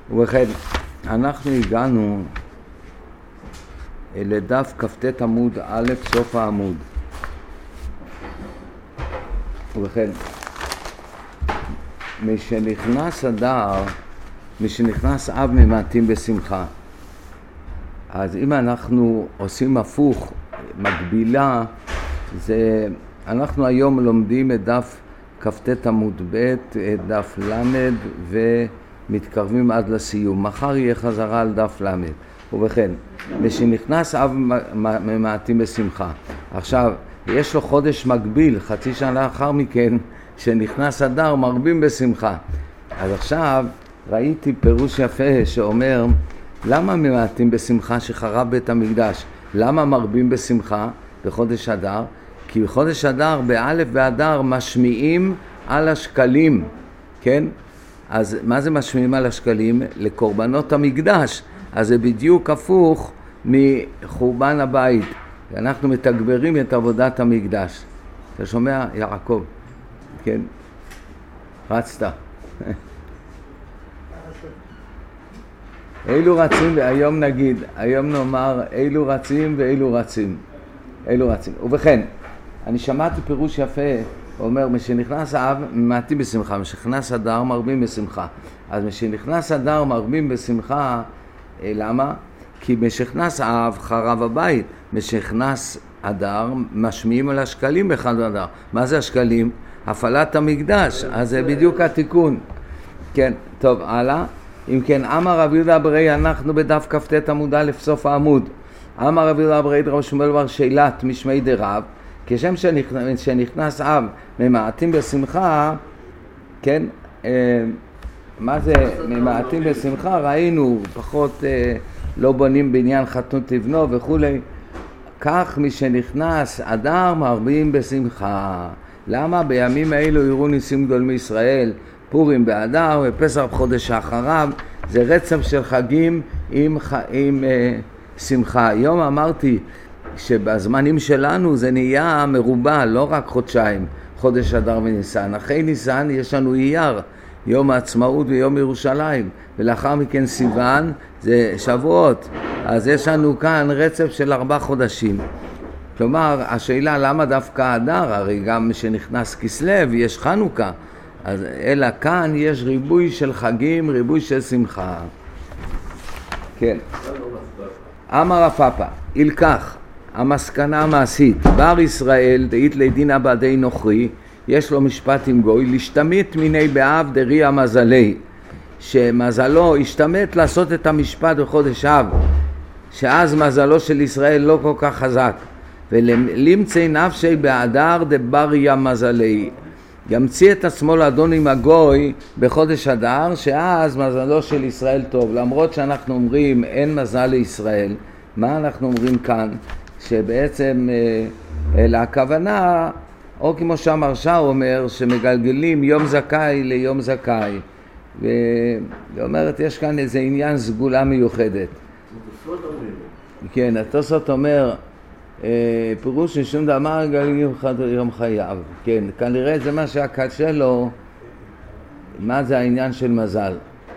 ובכן, אנחנו הגענו לדף כ"ט עמוד א', סוף העמוד. ובכן, משנכנס אדר, משנכנס אב ממעטים בשמחה. אז אם אנחנו עושים הפוך, מקבילה, זה, אנחנו היום לומדים את דף כ"ט עמוד ב', את דף למד, ומתקרבים עד לסיום. מחר יהיה חזרה על דף למד. ובכן, משנכנס אב ממעטים בשמחה. עכשיו, יש לו חודש מקביל, חצי שנה לאחר מכן, שנכנס אדר מרבים בשמחה. אז עכשיו ראיתי פירוש יפה שאומר, למה ממעטים בשמחה שחרב בית המקדש? למה מרבים בשמחה בחודש אדר? כי בחודש אדר, באלף באדר, משמיעים על השקלים, כן? אז מה זה משמיעים על השקלים? לקורבנות המקדש. אז זה בדיוק הפוך מחורבן הבית. אנחנו מתגברים את עבודת המקדש. אתה שומע, יעקב? כן? רצת. אילו רצים, והיום נגיד, היום נאמר, אילו רצים ואילו רצים. אילו רצים. ובכן, אני שמעתי פירוש יפה, אומר, משנכנס אב ממעטים בשמחה, משנכנס אדר מרבים בשמחה. אז משנכנס אדר מרבים בשמחה, למה? כי משנכנס אב חרב הבית, משנכנס אדר משמיעים על השקלים באחד אדר. מה זה השקלים? הפעלת המקדש, אז זה בדיוק התיקון. כן, טוב, הלאה. אם כן, אמר רב יהודה ברי, אנחנו בדף כ"ט עמוד א', סוף העמוד. אמר רב יהודה ברי דרב שמואל בר שאלת משמי דרב, כשם שנכנס אב ממעטים בשמחה, כן, מה זה ממעטים בשמחה? ראינו, פחות לא בונים בניין חתון תבנו וכולי. כך משנכנס אדר מרבים בשמחה. למה? בימים האלו יראו ניסים גדול מישראל, פורים באדר ופסח בחודש האחריו, זה רצף של חגים עם שמחה. היום אמרתי שבזמנים שלנו זה נהיה מרובה, לא רק חודשיים, חודש אדר וניסן. אחרי ניסן יש לנו אייר, יום העצמאות ויום ירושלים, ולאחר מכן סיוון זה שבועות. אז יש לנו כאן רצף של 4 חודשים. כלומר, השאלה למה דווקא אדר? הרי גם שנכנס כסלו יש חנוכה. אז אלא כאן יש ריבוי של חגים, ריבוי של שמחה. כן. אמר הפאפה, ילקח, המסקנה המעשית, בר ישראל דאית לידינא בעדי נוכרי, יש לו משפט עם גוי, להשתמט מיני באב דריה מזלי, שמזלו השתמט לעשות את המשפט בחודש אב, שאז מזלו של ישראל לא כל כך חזק, ולמצא נפשי באדר דבריה מזלי, ימציא את עצמו לאדון עם הגוי בחודש אדר, שאז מזלו של ישראל טוב. למרות שאנחנו אומרים אין מזל לישראל, מה אנחנו אומרים כאן? שבעצם הכוונה, או כמו שהמרשה אומר, שמגלגלים יום זכאי ליום זכאי. ואומרת, יש כאן איזה עניין סגולה מיוחדת. כן, התוספות אומר, פירוש ששום דבר גלגלים יום חייו. כן, כנראה זה מה שהקשה לו, מה זה העניין של מזל.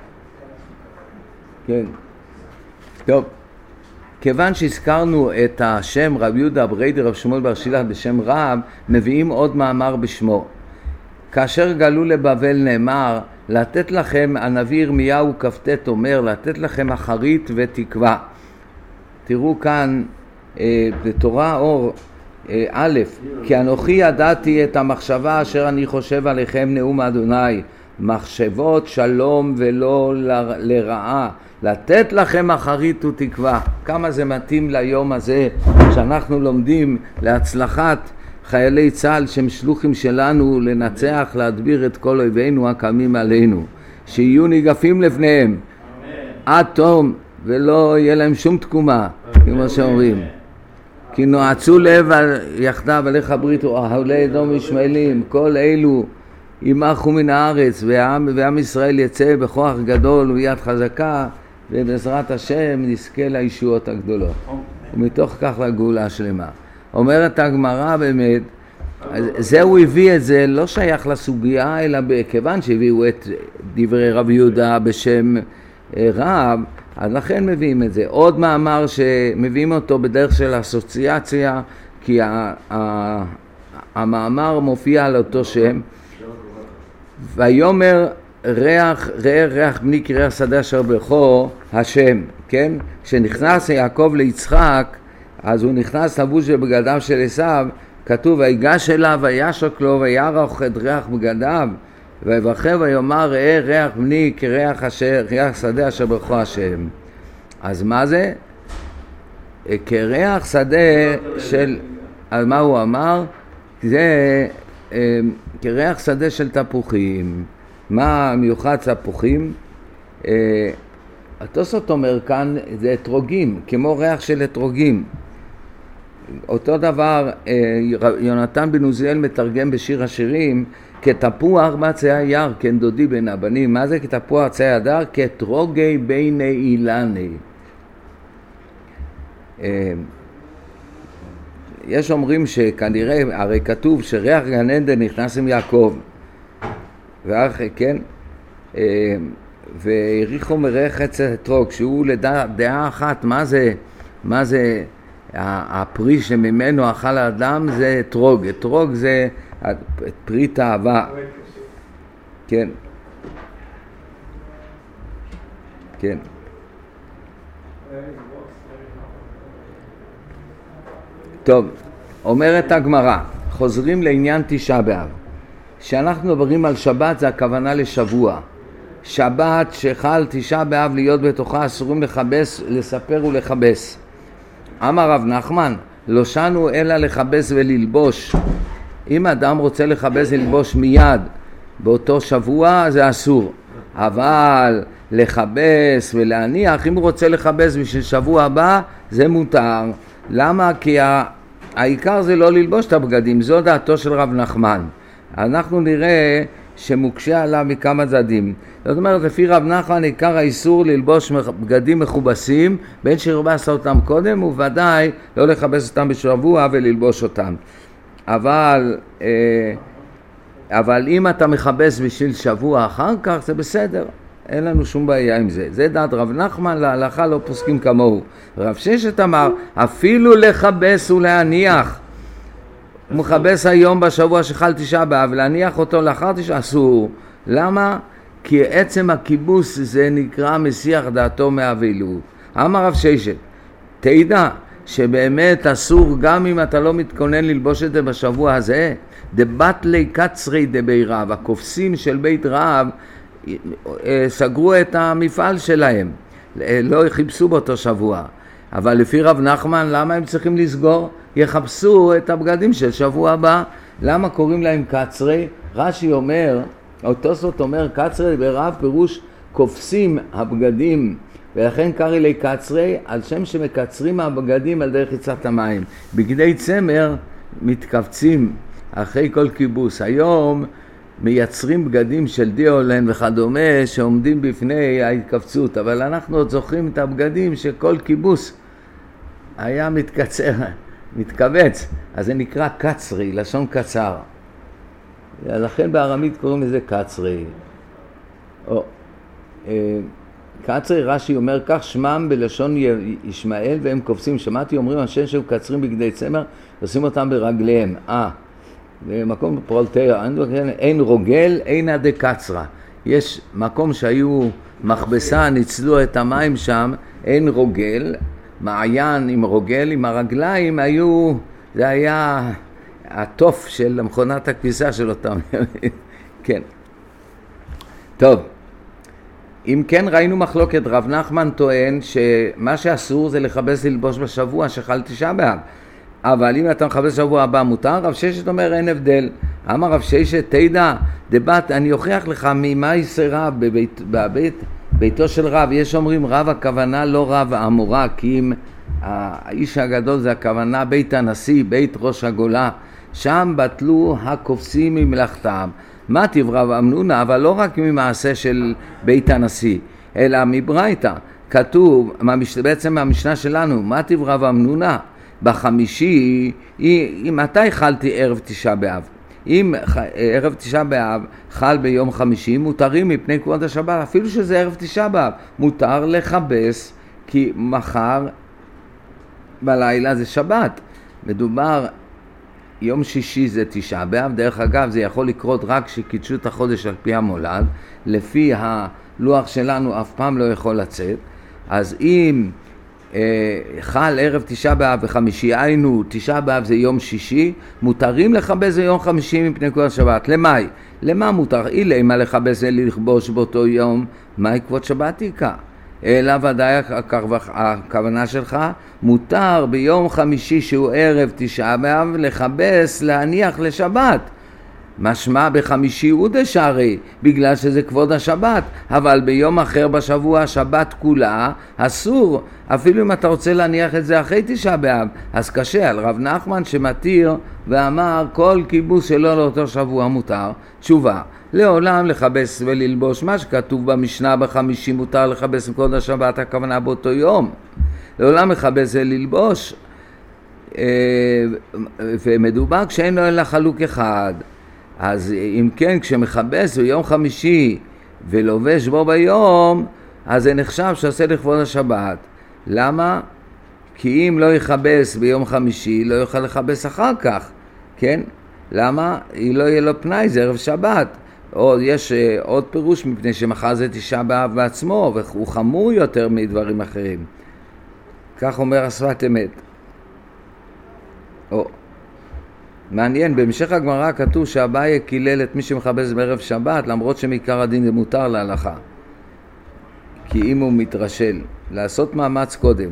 כן. טוב, כיוון שהזכרנו את השם רב יהודה ברי דרב שמואל בר שאלת בשם רב, מביאים עוד מאמר בשמו. כאשר גלו לבבל נאמר, לתת לכם, הנביא ירמיהו כ"ט אומר, לתת לכם אחרית ותקווה. תראו כאן, בתורה אור א', כי אנוכי ידעתי את המחשבה אשר אני חושב עליכם נאום אדוני, מחשבות שלום ולא לרעה, לתת לכם אחרית ותקווה. כמה זה מתאים ליום הזה שאנחנו לומדים להצלחת חיילי צה"ל שהם שלוחים שלנו לנצח, להדביר את כל אויבינו הקמים עלינו, שיהיו ניגפים לפניהם עד תום ולא יהיה להם שום תקומה, כמו שאומרים. כי נועצו לב יחדיו עליך ברית אוהלי אדום ישמעאלים, כל אלו ימחו מן הארץ, ועם ישראל יצא בכוח גדול וביד חזקה, ובעזרת השם נזכה לישועות הגדולות, ומתוך כך לגאולה השלמה. אומרת הגמרא באמת, זה הוא הביא את זה, לא שייך לסוגיה, אלא כיוון שהביאו את דברי רב יהודה בשם רב, אז לכן מביאים את זה. עוד מאמר שמביאים אותו בדרך של אסוציאציה, כי המאמר מופיע על אותו שם, ויאמר ריח בני כריח שדה אשר בכור השם, כן? כשנכנס יעקב ליצחק, אז הוא נכנס לבוש בבגדיו של עשיו, כתוב ויגש אליו וישק לו וירח את ריח בגדיו, ויברכהו ויאמר ראה ריח בני כריח שדה אשר בכור השם. אז מה זה? כריח שדה של, אז מה הוא אמר? זה כריח שדה של תפוחים. מה מיוחד תפוחים? התוספות אומר כאן זה אתרוגים, כמו ריח של אתרוגים. אותו דבר יונתן בן עוזיאל מתרגם בשיר השירים, כתפוח בעצי היער, כן דודי בין הבנים. מה זה כתפוח בעצי היער? כתרוגי בין אילני. יש אומרים שכנראה, הרי כתוב שריח גן עדן נכנס עם יעקב, ואחרי כן, והריחו מריח עץ אתרוג, שהוא לדעה אחת, מה זה הפרי שממנו אכל האדם? זה אתרוג. אתרוג זה פרי תאווה. כן. כן. טוב, אומרת הגמרא, חוזרים לעניין תשעה באב. כשאנחנו מדברים על שבת זה הכוונה לשבוע. שבת שחל תשעה באב להיות בתוכה אסורים לכבס, לספר ולכבס. אמר רב נחמן, לא שנו אלא לכבס וללבוש. אם אדם רוצה לכבס וללבוש מיד באותו שבוע זה אסור. אבל לכבס ולהניח, אם הוא רוצה לכבס בשביל שבוע הבא זה מותר. למה? כי העיקר זה לא ללבוש את הבגדים, זו דעתו של רב נחמן. אנחנו נראה שמוקשה עליו מכמה צדדים. זאת אומרת, לפי רב נחמן עיקר האיסור ללבוש בגדים מכובסים, בין שרבה עשה אותם קודם, וודאי לא לכבס אותם בשבוע וללבוש אותם. אבל אם אתה מכבס בשביל שבוע אחר כך, זה בסדר. אין לנו שום בעיה עם זה. זה דעת רב נחמן, להלכה לא פוסקים כמוהו. רב ששת אמר, אפילו לכבס ולהניח. הוא מכבס היום בשבוע שחל תשעה באב, להניח אותו לאחר תשעה אסור. למה? כי עצם הכיבוס זה נקרא מסיח דעתו מאבלות. אמר רב ששת, תדע שבאמת אסור גם אם אתה לא מתכונן ללבוש את זה בשבוע הזה. דבטלי קצרי דבי רב, הכובסים של בית רב סגרו את המפעל שלהם, לא חיפשו באותו שבוע. אבל לפי רב נחמן, למה הם צריכים לסגור? יחפשו את הבגדים של שבוע הבא. למה קוראים להם קצרי? רש"י אומר, התוספות אומר קצרי ברב פירוש קופסים הבגדים, ולכן קרא לי קצרי על שם שמקצרים הבגדים על דרך יצאת המים. בגדי צמר מתכווצים אחרי כל כיבוס. היום מייצרים בגדים של דיולן וכדומה שעומדים בפני ההתכווצות, אבל אנחנו עוד זוכרים את הבגדים שכל כיבוס היה מתכווץ, אז זה נקרא קצרי, לשון קצר. לכן בארמית קוראים לזה קצרי. קצרי, רש"י אומר כך, שמם בלשון ישמעאל והם קופסים. שמעתי אומרים השם שהם קצרים בגדי צמר, עושים אותם ברגליהם. במקום פרולטר, אין רוגל, אין עדי קצרה. יש מקום שהיו מכבסה, ניצלו את המים שם, אין רוגל, מעיין עם רוגל, עם הרגליים היו, זה היה התוף של מכונת הכביסה של אותם. כן. טוב. אם כן ראינו מחלוקת, רב נחמן טוען שמה שאסור זה לכבס ללבוש בשבוע שחל תשעה באב. אבל אם אתה מכבס שבוע הבא מותר, רב ששת אומר אין הבדל. אמר רב ששת, תדע, דבת, אני אוכיח לך ממה יסרה בביתו של רב. יש אומרים רב הכוונה לא רב האמורה, כי אם האיש הגדול זה הכוונה בית הנשיא, בית ראש הגולה, שם בטלו הקופסים ממלאכתם. מה תברב אמנונה, אבל לא רק ממעשה של בית הנשיא, אלא מברייתא. כתוב, בעצם מהמשנה שלנו, מה תברב אמנונה? בחמישי, מתי חלתי ערב תשעה באב? אם ערב תשעה באב חל ביום חמישי, מותרים מפני כבוד השבת, אפילו שזה ערב תשעה באב, מותר לכבס, כי מחר בלילה זה שבת. מדובר, יום שישי זה תשעה באב, דרך אגב זה יכול לקרות רק כשקידשו את החודש על פי המולד, לפי הלוח שלנו אף פעם לא יכול לצאת. אז אם חל ערב תשעה באב וחמישי, היינו תשעה באב זה יום שישי, מותרים לכבס זה יום חמישי מפני כבוד השבת. למאי? למה מותר? אילי מה לכבס זה לכבוש באותו יום, מהי כבוד שבת איכה? אלא ודאי הכוונה שלך, מותר ביום חמישי שהוא ערב תשעה באב לכבס, להניח לשבת. משמע בחמישי הוא דשארי, בגלל שזה כבוד השבת, אבל ביום אחר בשבוע השבת כולה אסור, אפילו אם אתה רוצה להניח את זה אחרי תשעה באב. אז קשה על רב נחמן שמתיר ואמר כל כיבוס שלו לאותו שבוע מותר. תשובה, לעולם לכבס וללבוש, מה שכתוב במשנה בחמישי מותר לכבס מכבוד השבת, הכוונה באותו יום. לעולם לכבס וללבוש, ומדובר כשאין לו אלא חלוק אחד. אז אם כן, כשמכבס ביום חמישי ולובש בו ביום, אז זה נחשב שעושה לכבוד השבת. למה? כי אם לא יכבס ביום חמישי, לא יוכל לכבס אחר כך, כן? למה? לא יהיה לו פנאי, זה ערב שבת. או יש עוד פירוש מפני שמחר זה תשעה באב בעצמו, והוא חמור יותר מדברים אחרים. כך אומר השפת אמת. מעניין, בהמשך הגמרא כתוב שאביי קילל את מי שמכבס בערב שבת, למרות שמעיקר הדין זה מותר להלכה. כי אם הוא מתרשל, לעשות מאמץ קודם.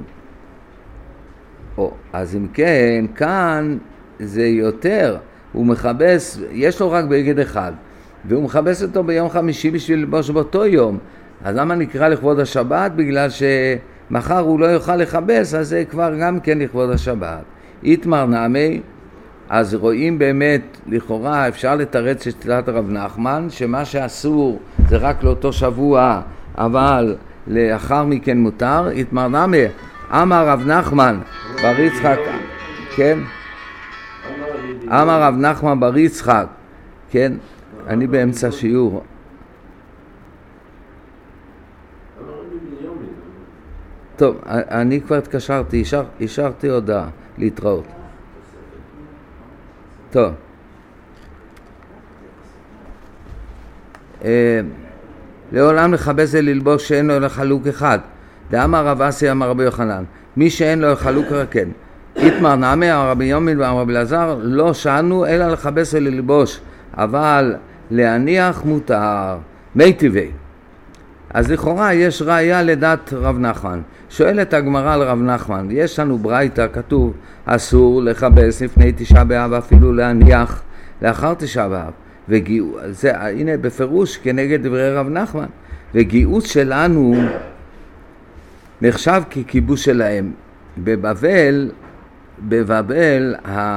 אז אם כן, כאן זה יותר, הוא מכבס, יש לו רק בגד אחד, והוא מכבס אותו ביום חמישי בשביל לבוש באותו יום. אז למה נקרא לכבוד השבת? בגלל שמחר הוא לא יוכל לכבס, אז זה כבר גם כן לכבוד השבת. איתמר נעמי, אז רואים באמת, לכאורה אפשר לתרץ שתלת רב נחמן, שמה שאסור זה רק לאותו שבוע, אבל לאחר מכן מותר. איתמר נעמי, אמר רב נחמן בר יצחק, כן? אמר רב נחמן בר יצחק, כן? אני באמצע שיעור. טוב, אני כבר התקשרתי, השארתי הודעה להתראות. טוב. לעולם לכבס ללבוש שאין לו לחלוק אחד. דאמר רב אסי אמר רבי יוחנן, מי שאין לו לחלוק כן. איתמר נעמי אמר רבי יומין ואמר רבי אלעזר, לא שאנו אלא לכבס ללבוש, אבל להניח מותר. מי טבעי. אז לכאורה יש ראיה לדעת רב נחמן. שואלת הגמרא על רב נחמן, יש לנו ברייתא כתוב אסור לכבס לפני תשעה באב, אפילו להניח לאחר תשעה באב. הנה בפירוש כנגד דברי רב נחמן. וגיוס שלנו נחשב ככיבוש שלהם. בבבל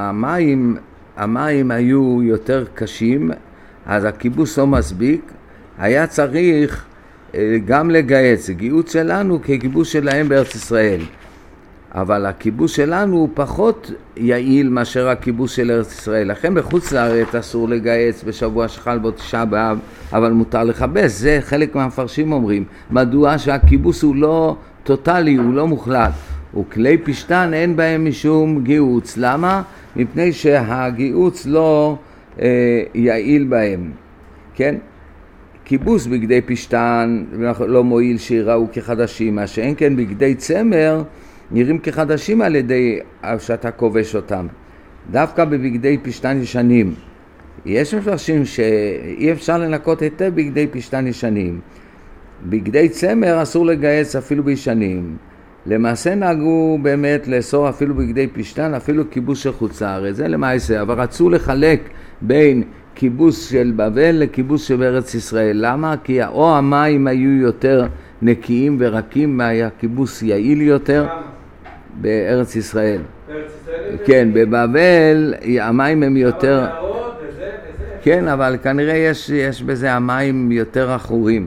המים היו יותר קשים, אז הכיבוש לא מספיק, היה צריך גם לגייס. גיוס שלנו כגיבוש שלהם בארץ ישראל, אבל הכיבוש שלנו הוא פחות יעיל מאשר הכיבוש של ארץ ישראל. לכן בחוץ לארץ אסור לגייס בשבוע שחל בו תשעה באב, אבל מותר לכבס. זה חלק מהמפרשים אומרים. מדוע? שהכיבוש הוא לא טוטלי, הוא לא מוחלט. וכלי פשטן אין בהם משום גיוץ. למה? מפני שהגיוץ לא יעיל בהם. כן? כיבוס בגדי פשטן לא מועיל שיראו כחדשים, מה שאין כן בגדי צמר נראים כחדשים על ידי שאתה כובש אותם. דווקא בבגדי פשטן ישנים. יש מפרשים שאי אפשר לנקות היטב בגדי פשטן ישנים. בגדי צמר אסור לגייס אפילו בישנים. למעשה נהגו באמת לאסור אפילו בגדי פשטן, אפילו כיבוס של חוץ לארץ. זה למעשה, אבל רצו לחלק בין כיבוס של בבל לכיבוס של ארץ ישראל. למה? כי או המים היו יותר נקיים ורקים, מהכיבוס יעיל יותר בארץ ישראל. כן, בבבל המים הם יותר... כן, אבל כנראה יש בזה המים יותר אחורים.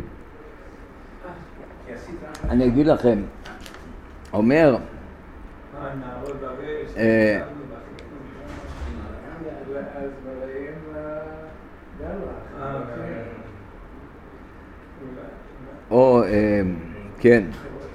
אני אגיד לכם, אומר... אז מלאים דלח. או, כן.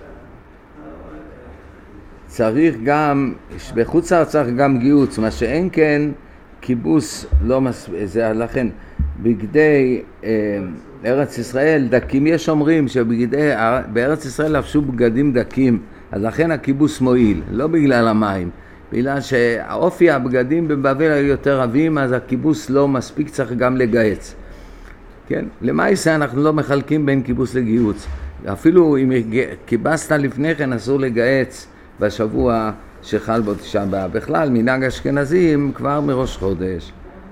צריך גם, בחוץ לארץ צריך גם גיוץ, מה שאין כן, כיבוס לא מספיק, זה לכן, בגדי ארץ ישראל, דקים, יש אומרים שבארץ ישראל לבשו בגדים דקים, אז לכן הכיבוס מועיל, לא בגלל המים, בגלל שהאופי הבגדים בבבל היו יותר רבים, אז הכיבוס לא מספיק, צריך גם לגייץ. כן? למעשה אנחנו לא מחלקים בין כיבוס לגיוץ. אפילו אם כיבסת לפני כן אסור לגייץ בשבוע שחל בו תשעה באב. בכלל, מנהג אשכנזים כבר מראש חודש.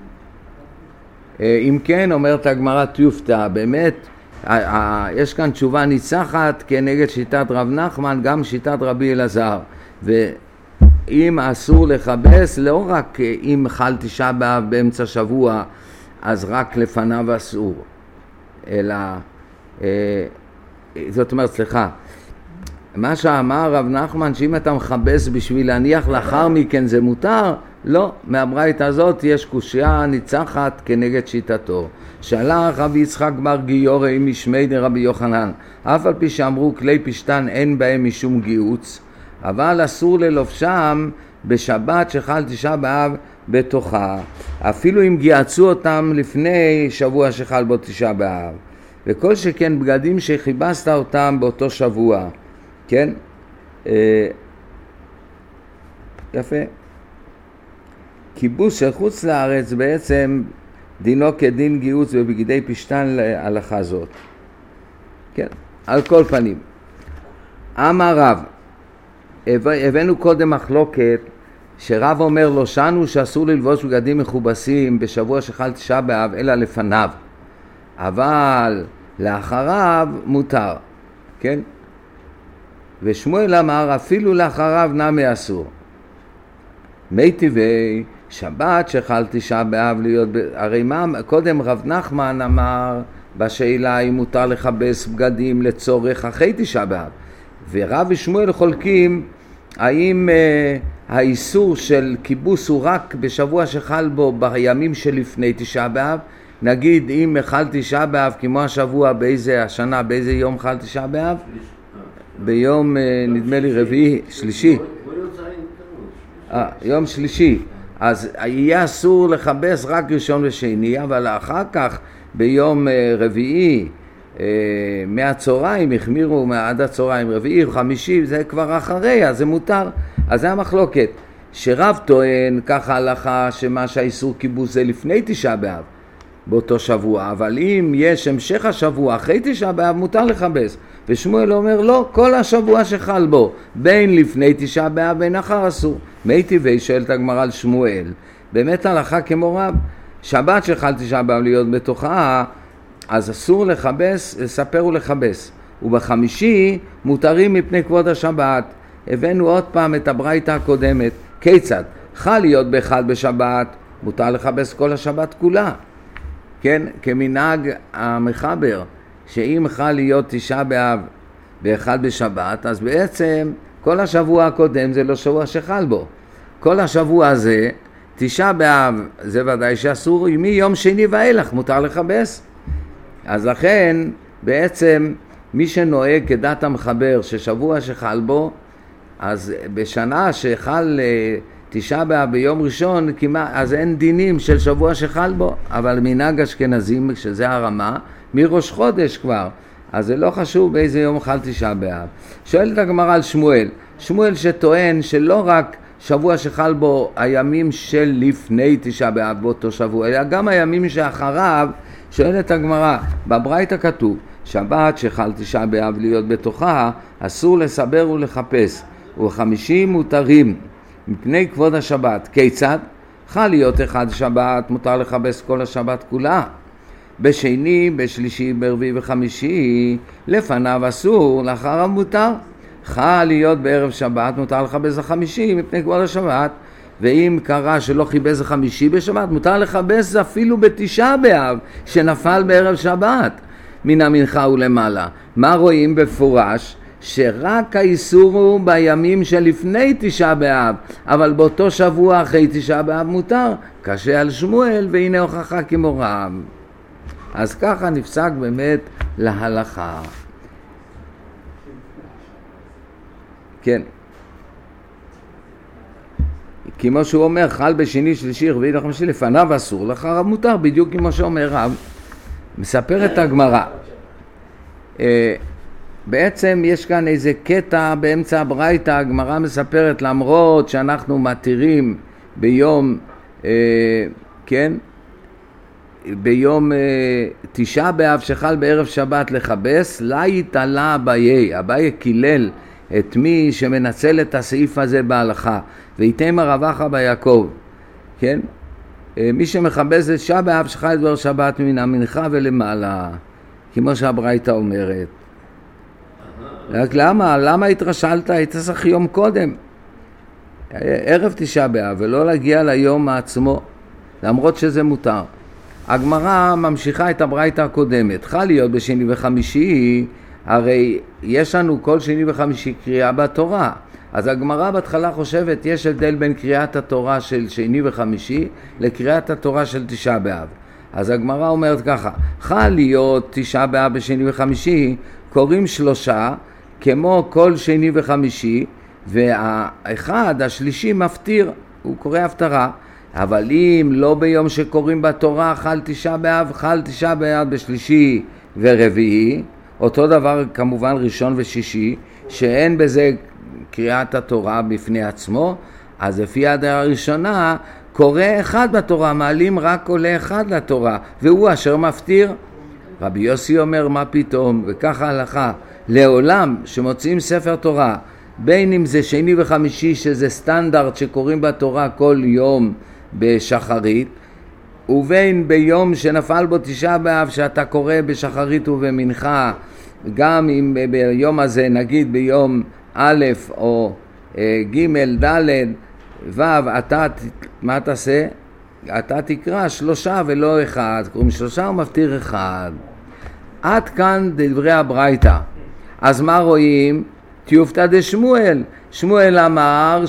אם כן, אומרת הגמרא תיופתא, באמת, יש כאן תשובה ניצחת כנגד שיטת רב נחמן, גם שיטת רבי אלעזר. ואם אסור לכבס, לא רק אם חל תשעה באב באמצע שבוע, אז רק לפניו אסור, אלא, זאת אומרת, סליחה, מה שאמר רב נחמן, שאם אתה מחבס בשביל להניח לאחר מכן זה מותר, לא, מהברייתא הזאת יש קושיה ניצחת כנגד שיטתו. שלח רבי יצחק בר גיורא משמי דרבי יוחנן, אף על פי שאמרו כלי פשתן אין בהם משום גיוץ, אבל אסור ללובשם בשבת שחל תשעה באב בתוכה, אפילו אם גיעצו אותם לפני שבוע שחל בו תשעה באב, וכל שכן בגדים שחיבסת אותם באותו שבוע, כן? יפה. כיבוס של חוץ לארץ בעצם דינו כדין גיוץ בבגדי פשתן להלכה זאת. כן? על כל פנים. אמר רב, הבאנו קודם מחלוקת שרב אומר לו שנו שאסור ללבוש בגדים מכובסים בשבוע שחל תשעה באב אלא לפניו, אבל לאחריו מותר, כן? ושמואל אמר אפילו לאחריו נמי אסור. מי טבעי שבת שחל תשעה באב להיות, הרי מה קודם רב נחמן אמר בשאלה אם מותר לכבס בגדים לצורך אחרי תשעה באב, ורב ושמואל חולקים האם האיסור של כיבוס הוא רק בשבוע שחל בו בימים שלפני תשעה באב, נגיד אם חל תשעה באב כמו השבוע באיזה השנה, באיזה יום חל תשעה באב? ביום נדמה לי רביעי, שלישי, יום שלישי, אז יהיה אסור לכבס רק ראשון ושני, אבל אחר כך ביום רביעי מהצהריים החמירו עד הצהריים, רביעי חמישי זה כבר אחרי, אז זה מותר. אז זה המחלוקת שרב טוען ככה הלכה שמה שהאיסור כיבוס זה לפני תשעה באב באותו שבוע, אבל אם יש המשך השבוע אחרי תשעה באב מותר לכבס, ושמואל אומר לא, כל השבוע שחל בו בין לפני תשעה באב בין אחר אסור. מי טבעי שואלת הגמרא על שמואל, באמת הלכה כמו רב, שבת שחל תשעה באב להיות בתוכה אז אסור לכבס, לספר ולכבס, ובחמישי מותרים מפני כבוד השבת. הבאנו עוד פעם את הברייתא הקודמת, כיצד חל להיות באחד בשבת מותר לכבס כל השבת כולה, כן? כמנהג המחבר שאם חל להיות תשעה באב באחד בשבת אז בעצם כל השבוע הקודם זה לא שבוע שחל בו, כל השבוע הזה תשעה באב זה ודאי שאסור, מיום שני ואילך מותר לכבס. אז לכן בעצם מי שנוהג כדת המחבר ששבוע שחל בו, אז בשנה שחל תשעה באב ביום ראשון כמעט, אז אין דינים של שבוע שחל בו, אבל מנהג אשכנזים שזה הרמה מראש חודש כבר, אז זה לא חשוב באיזה יום חל תשעה באב. שואלת הגמרא על שמואל, שמואל שטוען שלא רק שבוע שחל בו הימים של לפני תשעה באב באותו שבוע, אלא גם הימים שאחריו. שואלת הגמרא, בברייתא כתוב שבת שחל תשעה באב להיות בתוכה אסור לסבר ולחפש, וחמישים מותרים מפני כבוד השבת. כיצד? חל להיות אחד שבת מותר לכבס כל השבת כולה, בשני, בשלישי, ברביעי וחמישי לפניו אסור, לאחריו מותר. חל להיות בערב שבת מותר לכבס החמישי מפני כבוד השבת, ואם קרה שלא חיבס החמישי בשבת מותר לכבס אפילו בתשעה באב שנפל בערב שבת מן המנחה ולמעלה. מה רואים בפורש? שרק האיסור הוא בימים שלפני תשעה באב, אבל באותו שבוע אחרי תשעה באב מותר, קשה על שמואל, והנה הוכחה כמו רב. אז ככה נפסק באמת להלכה. כן. כמו שהוא אומר, חל בשני, שלישי, רביעי, חמישי, לפניו אסור, לאחריו מותר, בדיוק כמו שאומר רב. מספר את הגמרא. בעצם יש כאן איזה קטע באמצע הברייתא, הגמרא מספרת, למרות שאנחנו מתירים ביום, כן? ביום תשעה באב שחל בערב שבת לכבס, לה יתעלה אביי, אביי קילל את מי שמנצל את הסעיף הזה בהלכה, ויתאם הרבחה ביעקב, כן? מי שמכבס את תשעה באב שחל דבר שבת מן המנחה ולמעלה, כמו שהברייתא אומרת. רק למה התרשלת? היית צריך יום קודם, ערב תשעה באב, ולא להגיע ליום עצמו, למרות שזה מותר. הגמרא ממשיכה את הברייתא הקודמת, חל להיות בשני וחמישי, הרי יש לנו כל שני וחמישי קריאה בתורה, אז הגמרא בהתחלה חושבת יש הבדל בין קריאת התורה של שני וחמישי לקריאת התורה של תשעה באב. אז הגמרא אומרת ככה, חל להיות תשעה באב בשני וחמישי, קוראים שלושה כמו כל שני וחמישי, והאחד השלישי מפטיר, הוא קורא הפטרה. אבל אם לא ביום שקוראים בתורה חל תשעה באב, חל תשעה באב בשלישי ורביעי, אותו דבר כמובן ראשון ושישי, שאין בזה קריאת התורה בפני עצמו, אז לפי הדעה הראשונה קורא אחד בתורה, מעלים רק עולה אחד לתורה, והוא אשר מפטיר. רבי יוסי אומר מה פתאום, וככה הלכה, לעולם שמוצאים ספר תורה, בין אם זה שני וחמישי שזה סטנדרט שקוראים בתורה כל יום בשחרית, ובין ביום שנפל בו תשעה באב שאתה קורא בשחרית ובמנחה, גם אם ביום הזה נגיד ביום א' או ג' ד' ו', מה תעשה? אתה תקרא שלושה ולא אחד, קוראים שלושה ומפטיר אחד. עד כאן דברי הברייתא. אז מה רואים? תיופתא דשמואל. שמואל אמר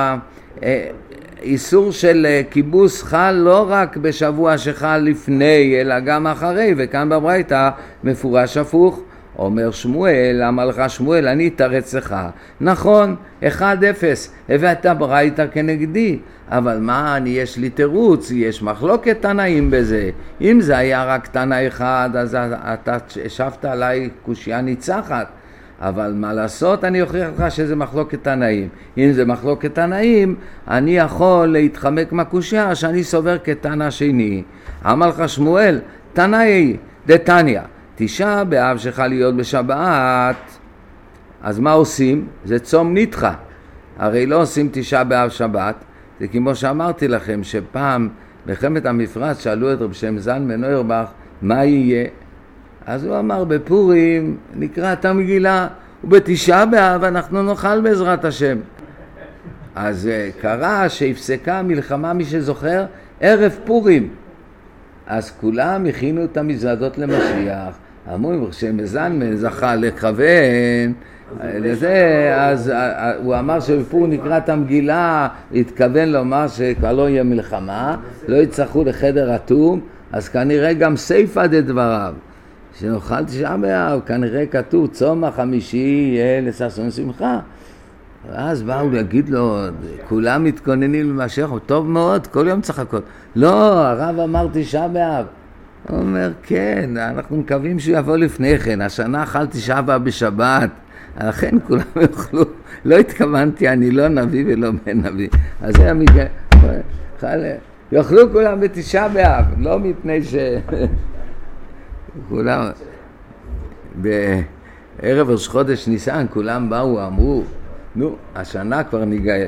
איסור של כיבוס חל לא רק בשבוע שחל לפני אלא גם אחרי, וכאן בברייתא מפורש הפוך. אומר שמואל, אמר לך שמואל, אני אתרץ לך. נכון, 1-0, הבאת ברייתא כנגדי, אבל מה, יש לי תירוץ, יש מחלוקת תנאים בזה. אם זה היה רק תנא אחד, אז אתה השבת עליי קושיה ניצחת. אבל מה לעשות, אני אוכיח לך שזה מחלוקת תנאים. אם זה מחלוקת תנאים, אני יכול להתחמק מהקושיה שאני סובר כתנא שני. אמר לך שמואל, תנאי דתניא, תשעה באב שחל להיות בשבת, אז מה עושים? זה צום נדחה. הרי לא עושים תשעה באב שבת. זה כמו שאמרתי לכם, שפעם מלחמת המפרץ שאלו את רב שם זלמן נוירבך מה יהיה. אז הוא אמר, בפורים נקרא את המגילה, ובתשעה באב אנחנו נאכל בעזרת השם. אז קרה שהפסקה המלחמה, מי שזוכר, ערב פורים. אז כולם הכינו את המזוודות למשיח. אמרו, שם זלמן זכה לכוון לזה, אז הוא אמר שבפורים נקרא את המגילה, התכוון לומר שכבר לא יהיה מלחמה, לא יצטרכו לחדר אטום, אז כנראה גם סייפא דדבריו. שנאכל תשעה באב, כנראה כתוב צום החמישי יהיה לששון שמחה. ואז באו להגיד לו, כולם מתכוננים למשיח, טוב מאוד, כל יום צריך לחכות. לא, הרב אמר תשעה באב. הוא אומר, כן, אנחנו מקווים שהוא יבוא לפני כן, השנה אכל תשעה באב בשבת, לכן כולם יאכלו. לא התכוונתי, אני לא נביא ולא בן נביא. אז זה המקרה, יאכלו כולם בתשעה באב, לא מפני ש... כולם, בערב ראש חודש ניסן, כולם באו, אמרו, נו, השנה כבר ניגאל.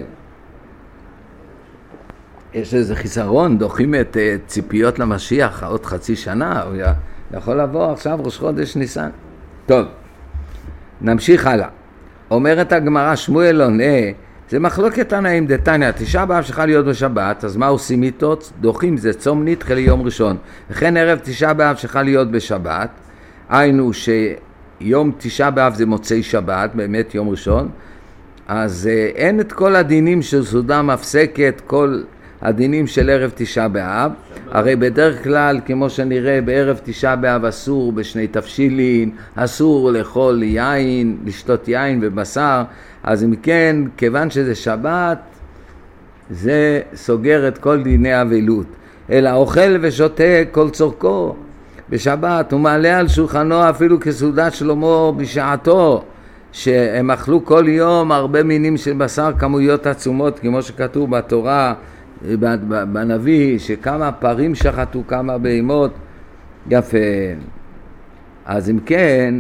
יש איזה חיסרון, דוחים את ציפיות למשיח עוד חצי שנה, הוא יכול לבוא עכשיו ראש חודש ניסן. טוב, נמשיך הלאה. אומרת הגמרא, שמואל עונה, זה מחלוקת תנאים דתניא, תשעה באב שחל להיות בשבת, אז מה עושים איתו? דוחים, זה צום נדחה ליום ראשון. וכן ערב תשעה באב שחל להיות בשבת, היינו יום תשעה באב זה מוצאי שבת, באמת יום ראשון, אז אין את כל הדינים של סעודה מפסקת, כל הדינים של ערב תשעה באב. הרי בדרך כלל, כמו שנראה, בערב תשעה באב אסור בשני תבשילין, אסור לאכול יין, לשתות יין ובשר. אז אם כן, כיוון שזה שבת, זה סוגר את כל דיני אבלות. אלא אוכל ושותה כל צורכו. בשבת הוא מעלה על שולחנו אפילו כסעודת שלמה בשעתו, שהם אכלו כל יום הרבה מינים של בשר, כמויות עצומות, כמו שכתוב בתורה, בנביא, שכמה פרים שחטו, כמה בהמות. יפה. אז אם כן,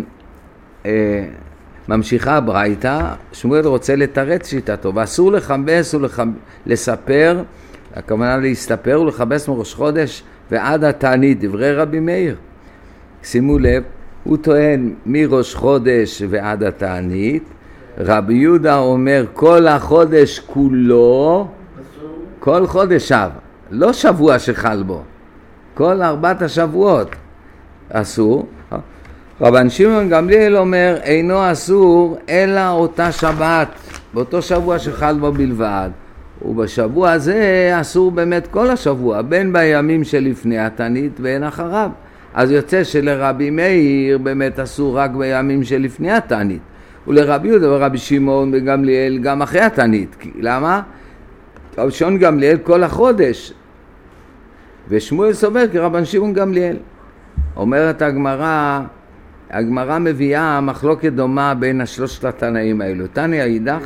ממשיכה הברייתא, שמואל רוצה לתרץ שיטתו, ואסור לכבס ולספר, הכוונה להסתפר ולכבס מראש חודש ועד התענית, דברי רבי מאיר. שימו לב, הוא טוען מראש חודש ועד התענית, רבי יהודה אומר כל החודש כולו, כל חודש אב, לא שבוע שחל בו, כל 4 השבועות אסור. רבן שמעון גמליאל אומר אינו אסור אלא אותה שבת, באותו שבוע שחל בו בלבד, ובשבוע הזה אסור באמת כל השבוע, בין בימים שלפני התענית ואין אחריו. אז יוצא שלרבי מאיר באמת אסור רק בימים שלפני התענית, ולרבי יהודה ורבי שמעון וגמליאל גם אחרי התענית. למה? רבי שמעון גמליאל כל החודש, ושמואל סובר כרבן שמעון גמליאל. אומרת הגמרא מביאה מחלוקת דומה בין שלושת התנאים האלו. תניא אידך,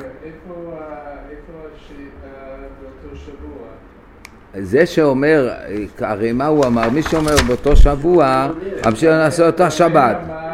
באותו שבוע? זה שאומר, הרי מה הוא אמר? מי שאומר באותו שבוע, המשך נעשה אותה שבת.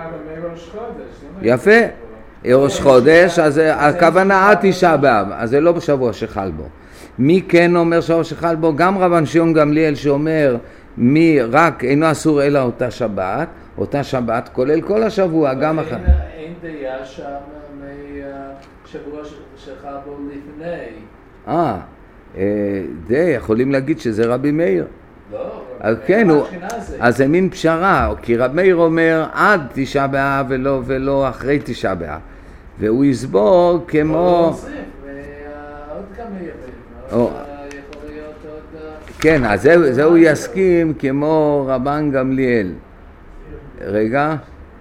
יפה, ראש חודש, אז הכוונה עד תשעה באב, אז זה לא בשבוע שחל בו. מי כן אומר שבוע שחל בו? גם רבן שמעון גמליאל שאומר מי רק אינו אסור אלא אותה שבת, אותה שבת כולל כל השבוע, גם אחר. אין דעה שם משבוע שחל בו לפני. זה יכולים להגיד שזה רבי מאיר. לא, כן, אז זה מין פשרה, כי רבי מאיר אומר עד תשעה באב ולא אחרי תשעה באב, והוא יסבור כמו... עוד כמה ימים, יכול להיות עוד... כן, אז זה הוא יסכים כמו רבן גמליאל. רגע.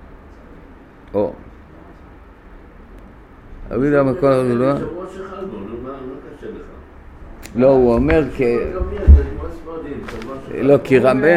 אבי לה מכל הגדולה. לא, הוא אומר לא, כי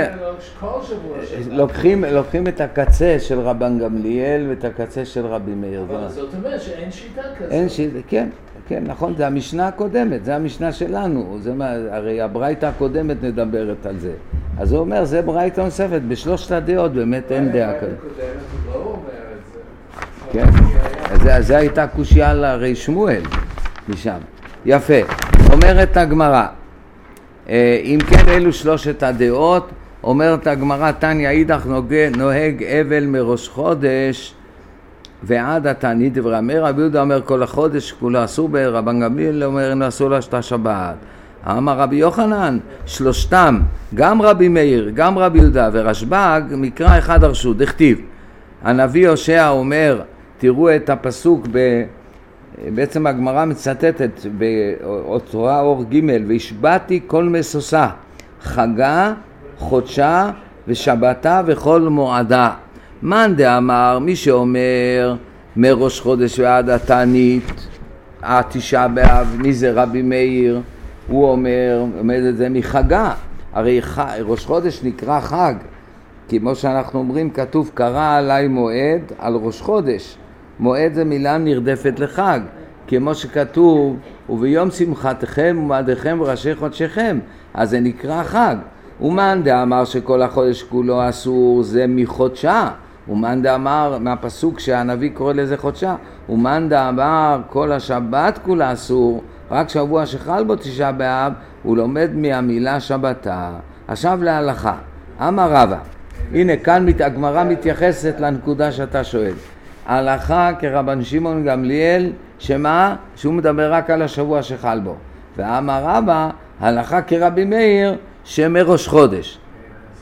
לוקחים את הקצה של רבן גמליאל ואת הקצה של רבי מאיר. אבל זאת אומרת שאין שיטה כזאת. אין שיטה, כן, כן, נכון, זה המשנה הקודמת, זה המשנה שלנו, הרי הברייתא הקודמת מדברת על זה. אז הוא אומר, זה ברייתא נוספת, בשלושת הדעות באמת אין דעה כזאת. הוא לא אומר את זה. כן, זה הייתה קושיה לרי שמואל משם. יפה, אומרת הגמרא, אם כן אלו שלושת הדעות, אומרת הגמרא, תניא אידך נוהג אבל מראש חודש ועד התענית, דברי מאיר. רבי יהודה אומר כל החודש כולו אסור, רבן גמליאל אומר אינו אסור לשתה שבת. אמר רבי יוחנן, שלושתם, גם רבי מאיר, גם רבי יהודה ורשב"ג, מקרא אחד דרשו, דכתיב. הנביא הושע אומר, תראו את הפסוק בעצם הגמרא מצטטת בתורה אור ג' והשבעתי כל מסוסה, חגה, חודשה ושבתה וכל מועדה. מאן דאמר, מי שאומר מראש חודש ועד התענית, תשעה באב, מי זה רבי מאיר? הוא אומר את זה מחגה. הרי ראש חודש נקרא חג, כמו שאנחנו אומרים, כתוב קרא עליי מועד על ראש חודש. מועד זה מילה נרדפת לחג, כמו שכתוב וביום שמחתכם ומועדיכם וראשי חודשיכם, אז זה נקרא חג. ומאן דאמר שכל החודש כולו אסור, זה מחודשה. ומאן דאמר, מהפסוק שהנביא קורא לזה חודשה, ומאן דאמר כל השבת כולה אסור, רק שבוע שחל בו תשעה באב, הוא לומד מהמילה שבתה. עכשיו להלכה, אמר רבא, הנה כאן הגמרא מתייחסת לנקודה שאתה שואל. ההלכה כרבן שמעון גמליאל, שמה? שהוא מדבר רק על השבוע שחל בו. ואמר רבא, ההלכה כרבי מאיר, שמראש חודש.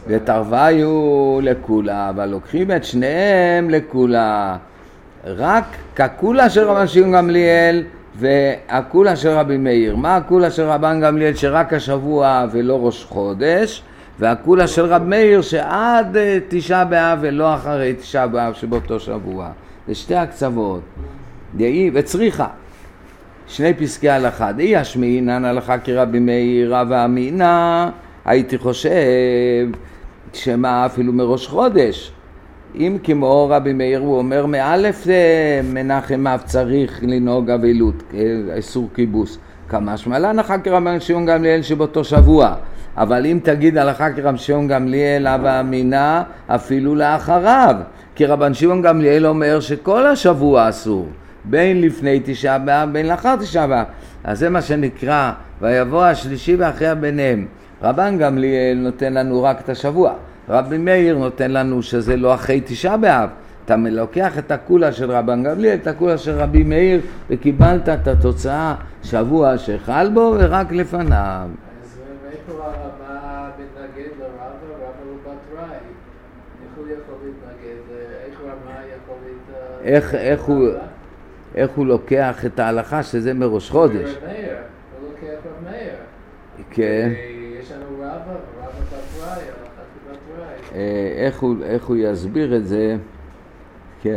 ותרוויו לכולה, אבל לוקחים את שניהם לכולה. רק ככולה של רבן שמעון גמליאל והכולה של רבי מאיר. מה הכולה של רבן גמליאל שרק השבוע ולא ראש חודש, והכולה של רב מאיר שעד תשעה באב ולא אחרי תשעה באב שבאותו שבוע. זה שתי הקצוות. וצריכה. שני פסקי הלכה. דאי השמעינן הלכה כרבי מאיר ואמינה, הייתי חושב שמה אפילו מראש חודש. אם כמו רבי מאיר הוא אומר מאלף מנחם אב צריך לנהוג אבלות, איסור כיבוס. כמה שמלה הלכה כרבי שמעון גמליאל שבאותו שבוע. אבל אם תגיד הלכה כרבי שמעון גמליאל ואמינה אפילו לאחריו. כי רבן שמעון גמליאל אומר שכל השבוע אסור. בין לפני תשעה באב, בין לאחר תשעה באב. אז זה מה שנקרא, ויבוא השלישי ואחריה ביניהם. רבן גמליאל נותן לנו רק את השבוע. רבי מאיר נותן לנו שזה לא אחרי תשעה באב. אתה לוקח את הכולה של רבן גמליאל, את הכולה של רבי מאיר, וקיבלת את התוצאה שבוע שחל בו ורק לפניו. אז מאיפה הרמה מתנגד לרבא? רבא הוא בתראי. איך הוא יכול להתנגד? איך רמה יכול להתנגד? איך הוא לוקח את ההלכה שזה מראש חודש? רב מאיר, הוא לוקח רב מאיר. כן. יש לנו רבא, ורבא בתראי, הלכה בתראי. איך הוא יסביר את זה? כן.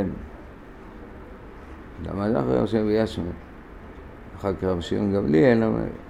למה לא אחרי ראשי וישמע? אחר כך רבי שמעון גמליאל,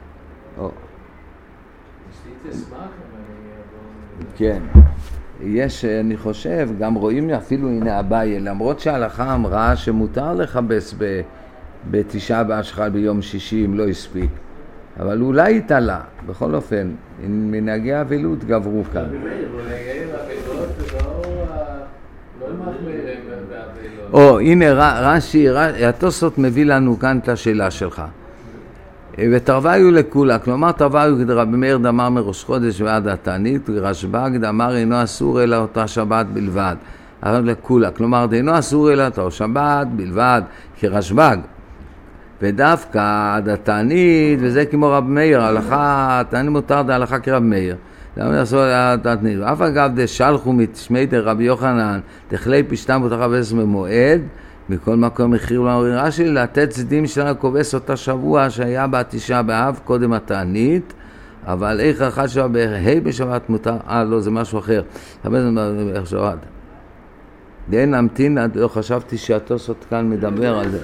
כן. יש, אני חושב, גם רואים אפילו הנה אביי, למרות שההלכה אמרה שמותר לכבס בתשעה באב שחל ביום שישי אם לא הספיק. אבל אולי התעלה, בכל אופן, מנהגי האבלות גברו כאן. מנהגי האבלות לא מחמירים באבלות. או, הנה רש"י, התוספות מביא לנו כאן את השאלה שלך. ותרוויו לכולה, כלומר תרוויו כדרבי מאיר דאמר מראש חודש ועד התענית, ורשב"ג דאמר אינו אסור אלא אותה שבת בלבד. לכולה, כלומר אינו אסור אלא אותה שבת בלבד, כרשב"ג. ודווקא עד התענית, וזה כמו רבי מאיר, ההלכה, התענית מותר דהלכה כרבי מאיר. למה יעשו עד התענית? ואף אגב דשלחו מתשמי דרבי יוחנן, תכלי פשטם ותרב עשרה במועד, מכל מקום הכירו לנו רש"י לתת צדים שלנו כובס אותה שבוע שהיה בתשעה באב קודם התענית, אבל איך אחד שבוע בה' בשבת מותר, לא, זה משהו אחר. איך שבת? דין נמתין, לא חשבתי שהתוספות כאן מדבר על זה.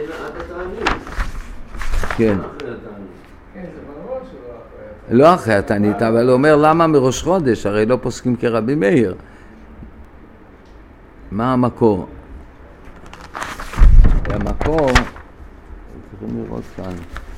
כן. לא אחרי התענית, אבל הוא אומר למה מראש חודש, הרי לא פוסקים כרבי מאיר. מה המקור? המקור, צריכים לראות כאן.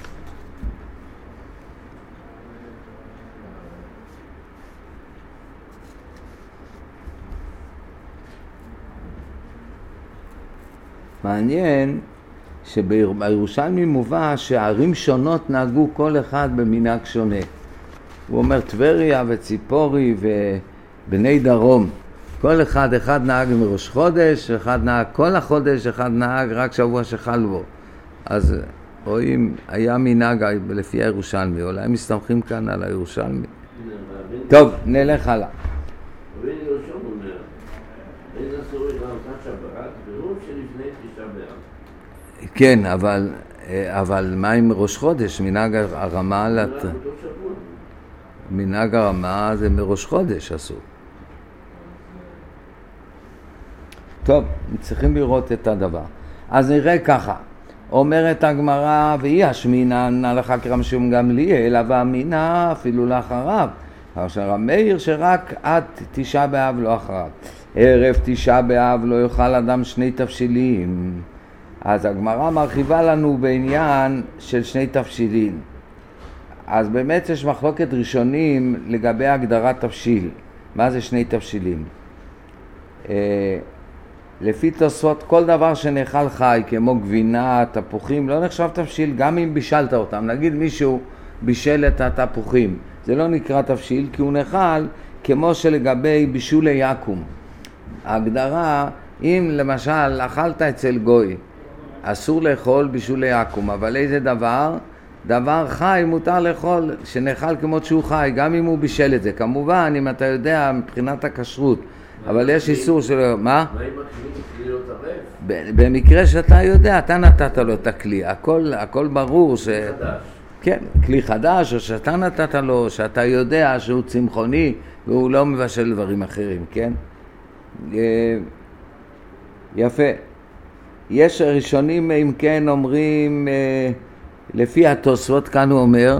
מעניין שבירושלמי מובא שערים שונות נהגו כל אחד במנהג שונה. הוא אומר טבריה וציפורי ובני דרום. כל אחד נהג מראש חודש, אחד נהג כל החודש, אחד נהג רק שבוע שחל בו. אז רואים, היה מנהג לפי הירושלמי, אולי מסתמכים כאן על הירושלמי. טוב, נלך הלאה. רבי יהושע אומר, איזה אסור לאותה שבת, ברוב שלפני תשעה באב. כן, אבל מה עם ראש חודש? מנהג הרמה, מנהג הרמה זה מראש חודש אסור. טוב, צריכים לראות את הדבר. אז נראה ככה, אומרת הגמרא, והיא השמינן הלכה כרבי שמעון גמליאל, ואמינה אפילו לאחריו. עכשיו רבי מאיר שרק עד תשעה באב לא אחריו. ערב תשעה באב לא יאכל אדם שני תבשילים. אז הגמרא מרחיבה לנו בעניין של שני תבשילים. אז באמת יש מחלוקת ראשונים לגבי הגדרת תבשיל. מה זה שני תבשילים? לפי תוספות, כל דבר שנאכל חי, כמו גבינה, תפוחים, לא נחשב תבשיל, גם אם בישלת אותם. נגיד מישהו בישל את התפוחים, זה לא נקרא תבשיל, כי הוא נאכל כמו שלגבי בישולי יקום. ההגדרה, אם למשל אכלת אצל גוי, אסור לאכול בישולי יקום, אבל איזה דבר? דבר חי מותר לאכול, שנאכל כמות שהוא חי, גם אם הוא בישל את זה. כמובן, אם אתה יודע מבחינת הכשרות, אבל יש איסור שלו, מה? מה עם הכלי לא טרף? במקרה שאתה יודע, אתה נתת לו את הכלי, הכל ברור ש... חדש. כן, כלי חדש, או שאתה נתת לו, שאתה יודע שהוא צמחוני, והוא לא מבשל דברים אחרים, כן? יפה. יש ראשונים, אם כן, אומרים, לפי התוספות, כאן הוא אומר,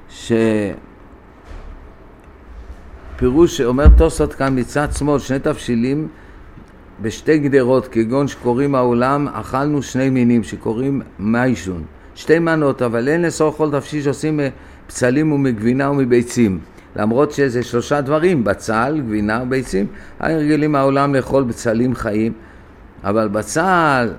פירוש, אומר תוספות כאן מצד שמאל, שני תבשילים, בשתי גדרות, כגון שקוראים העולם, אכלנו שני מינים שקוראים מיישון. שתי מנות, אבל אין לאסור כל תבשיל שעושים בצלים ומגבינה ומביצים. למרות שזה שלושה דברים, בצל, גבינה וביצים, היו רגילים העולם לאכול בצלים חיים, אבל בצל,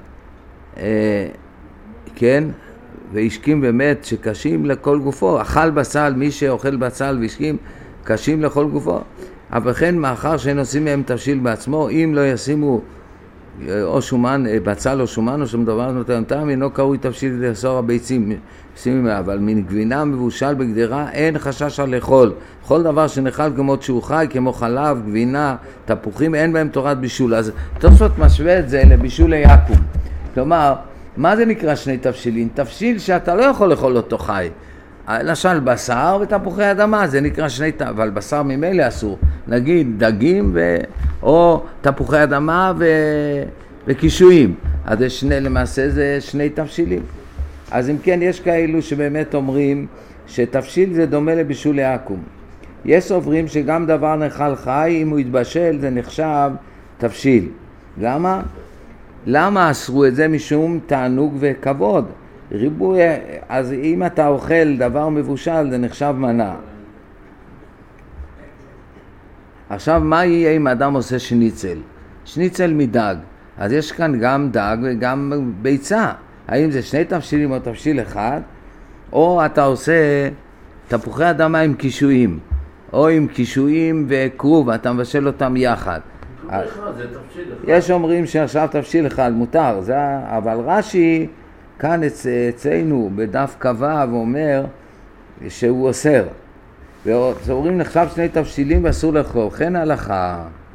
כן, והשקים באמת שקשים לכל גופו, אכל בצל, מי שאוכל בצל והשקים, קשים לכל גופו. אבל כן, מאחר שהם עושים מהם תבשיל בעצמו, אם לא ישימו או שומן, בצל או שומן או שום דבר נותן טעם, אינו קרוי תבשיל לאסור הביצים, אבל מן גבינה מבושל בגדרה אין חשש על לאכול. כל דבר שנאכל כמות שהוא חי, כמו חלב, גבינה, תפוחים, אין בהם תורת בישול. אז תוספות משווה את זה לבישול יעקום. כלומר, מה זה נקרא שני תבשילים? תבשיל שאתה לא יכול לאכול אותו חי. למשל בשר ותפוחי אדמה, זה נקרא אבל בשר ממילא אסור. נגיד דגים או תפוחי אדמה וקישואים. אז למעשה זה שני תבשילים. אז אם כן, יש כאלו שבאמת אומרים שתבשיל זה דומה לבישול יעקום. יש סוברים שגם דבר נאכל חי, אם הוא יתבשל זה נחשב תבשיל. למה? למה אסרו את זה? משום תענוג וכבוד. ריבוי, אז אם אתה אוכל דבר מבושל זה נחשב מנה. עכשיו מה יהיה אם אדם עושה שניצל? שניצל מדג. אז יש כאן גם דג וגם ביצה. האם זה שני תבשילים או תבשיל אחד? או אתה עושה תפוחי אדמה עם קישואים, או עם קישואים וכרוב, אתה מבשל אותם יחד. זה תבשיל אחד. יש אומרים שעכשיו תבשיל אחד מותר, אבל רש"י כאן אצלנו בדף קבע ואומר שהוא אוסר. ואומרים נחשב שני תבשילים ואסור לאכול, כן הלכה.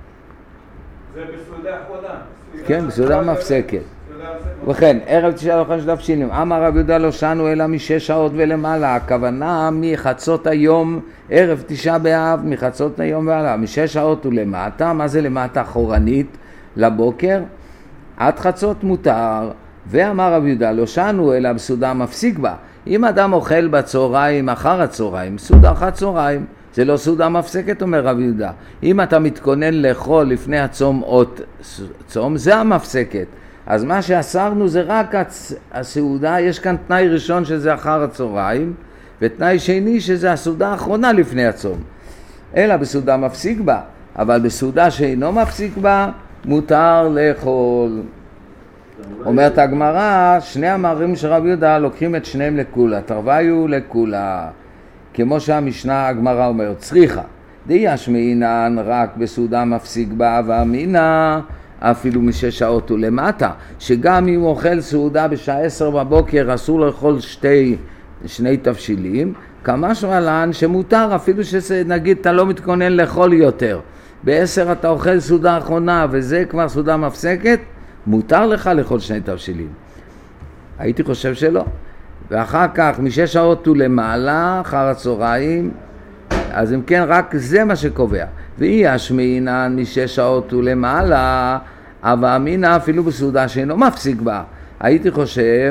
זה בסעודה אחרונה. כן, בסעודה מפסקת. וכן, ערב תשעה לאכול של תבשילים. אמר רב יהודה לא שנו אלא משש שעות ולמעלה. הכוונה מחצות היום, ערב תשעה באב, מחצות היום ועלה. משש שעות ולמטה, מה זה למטה? אחורנית לבוקר. עד חצות מותר. ואמר רב יהודה לא שנו אלא בסעודה מפסיק בה. אם אדם אוכל בצהריים, אחר הצהריים, סעודה אחת צהריים, זה לא סעודה מפסקת, אומר רב יהודה. אם אתה מתכונן לאכול לפני הצום עוד צום, זה המפסקת. אז מה שאסרנו זה רק הסעודה, יש כאן תנאי ראשון שזה אחר הצהריים, ותנאי שני שזה הסעודה האחרונה לפני הצום. אלא בסעודה מפסיק בה, אבל בסעודה שאינו מפסיק בה, מותר לאכול. אומרת הגמרא, שני המאמרים של רב יהודה לוקחים את שניהם לכולה, תרוויו לכולה, כמו שהמשנה הגמרא אומרת, צריכה, דישמעינן רק בסעודה מפסיק בה, ואמינה אפילו משש שעות ולמטה, שגם אם הוא אוכל סעודה בשעה 10 בבוקר, אסור לאכול שני תבשילים, כמה שמלן שמותר, אפילו שנגיד אתה לא מתכונן לאכול יותר, ב10 אתה אוכל סעודה אחרונה, וזה כבר סעודה מפסקת, מותר לך לאכול שני תבשילים. הייתי חושב שלא. ואחר כך משש שעות ולמעלה, אחר הצהריים, אז אם כן רק זה מה שקובע. ואי השמעינן משש שעות ולמעלה, אבל אמינה אפילו בסעודה שאינו מפסיק בה. הייתי חושב,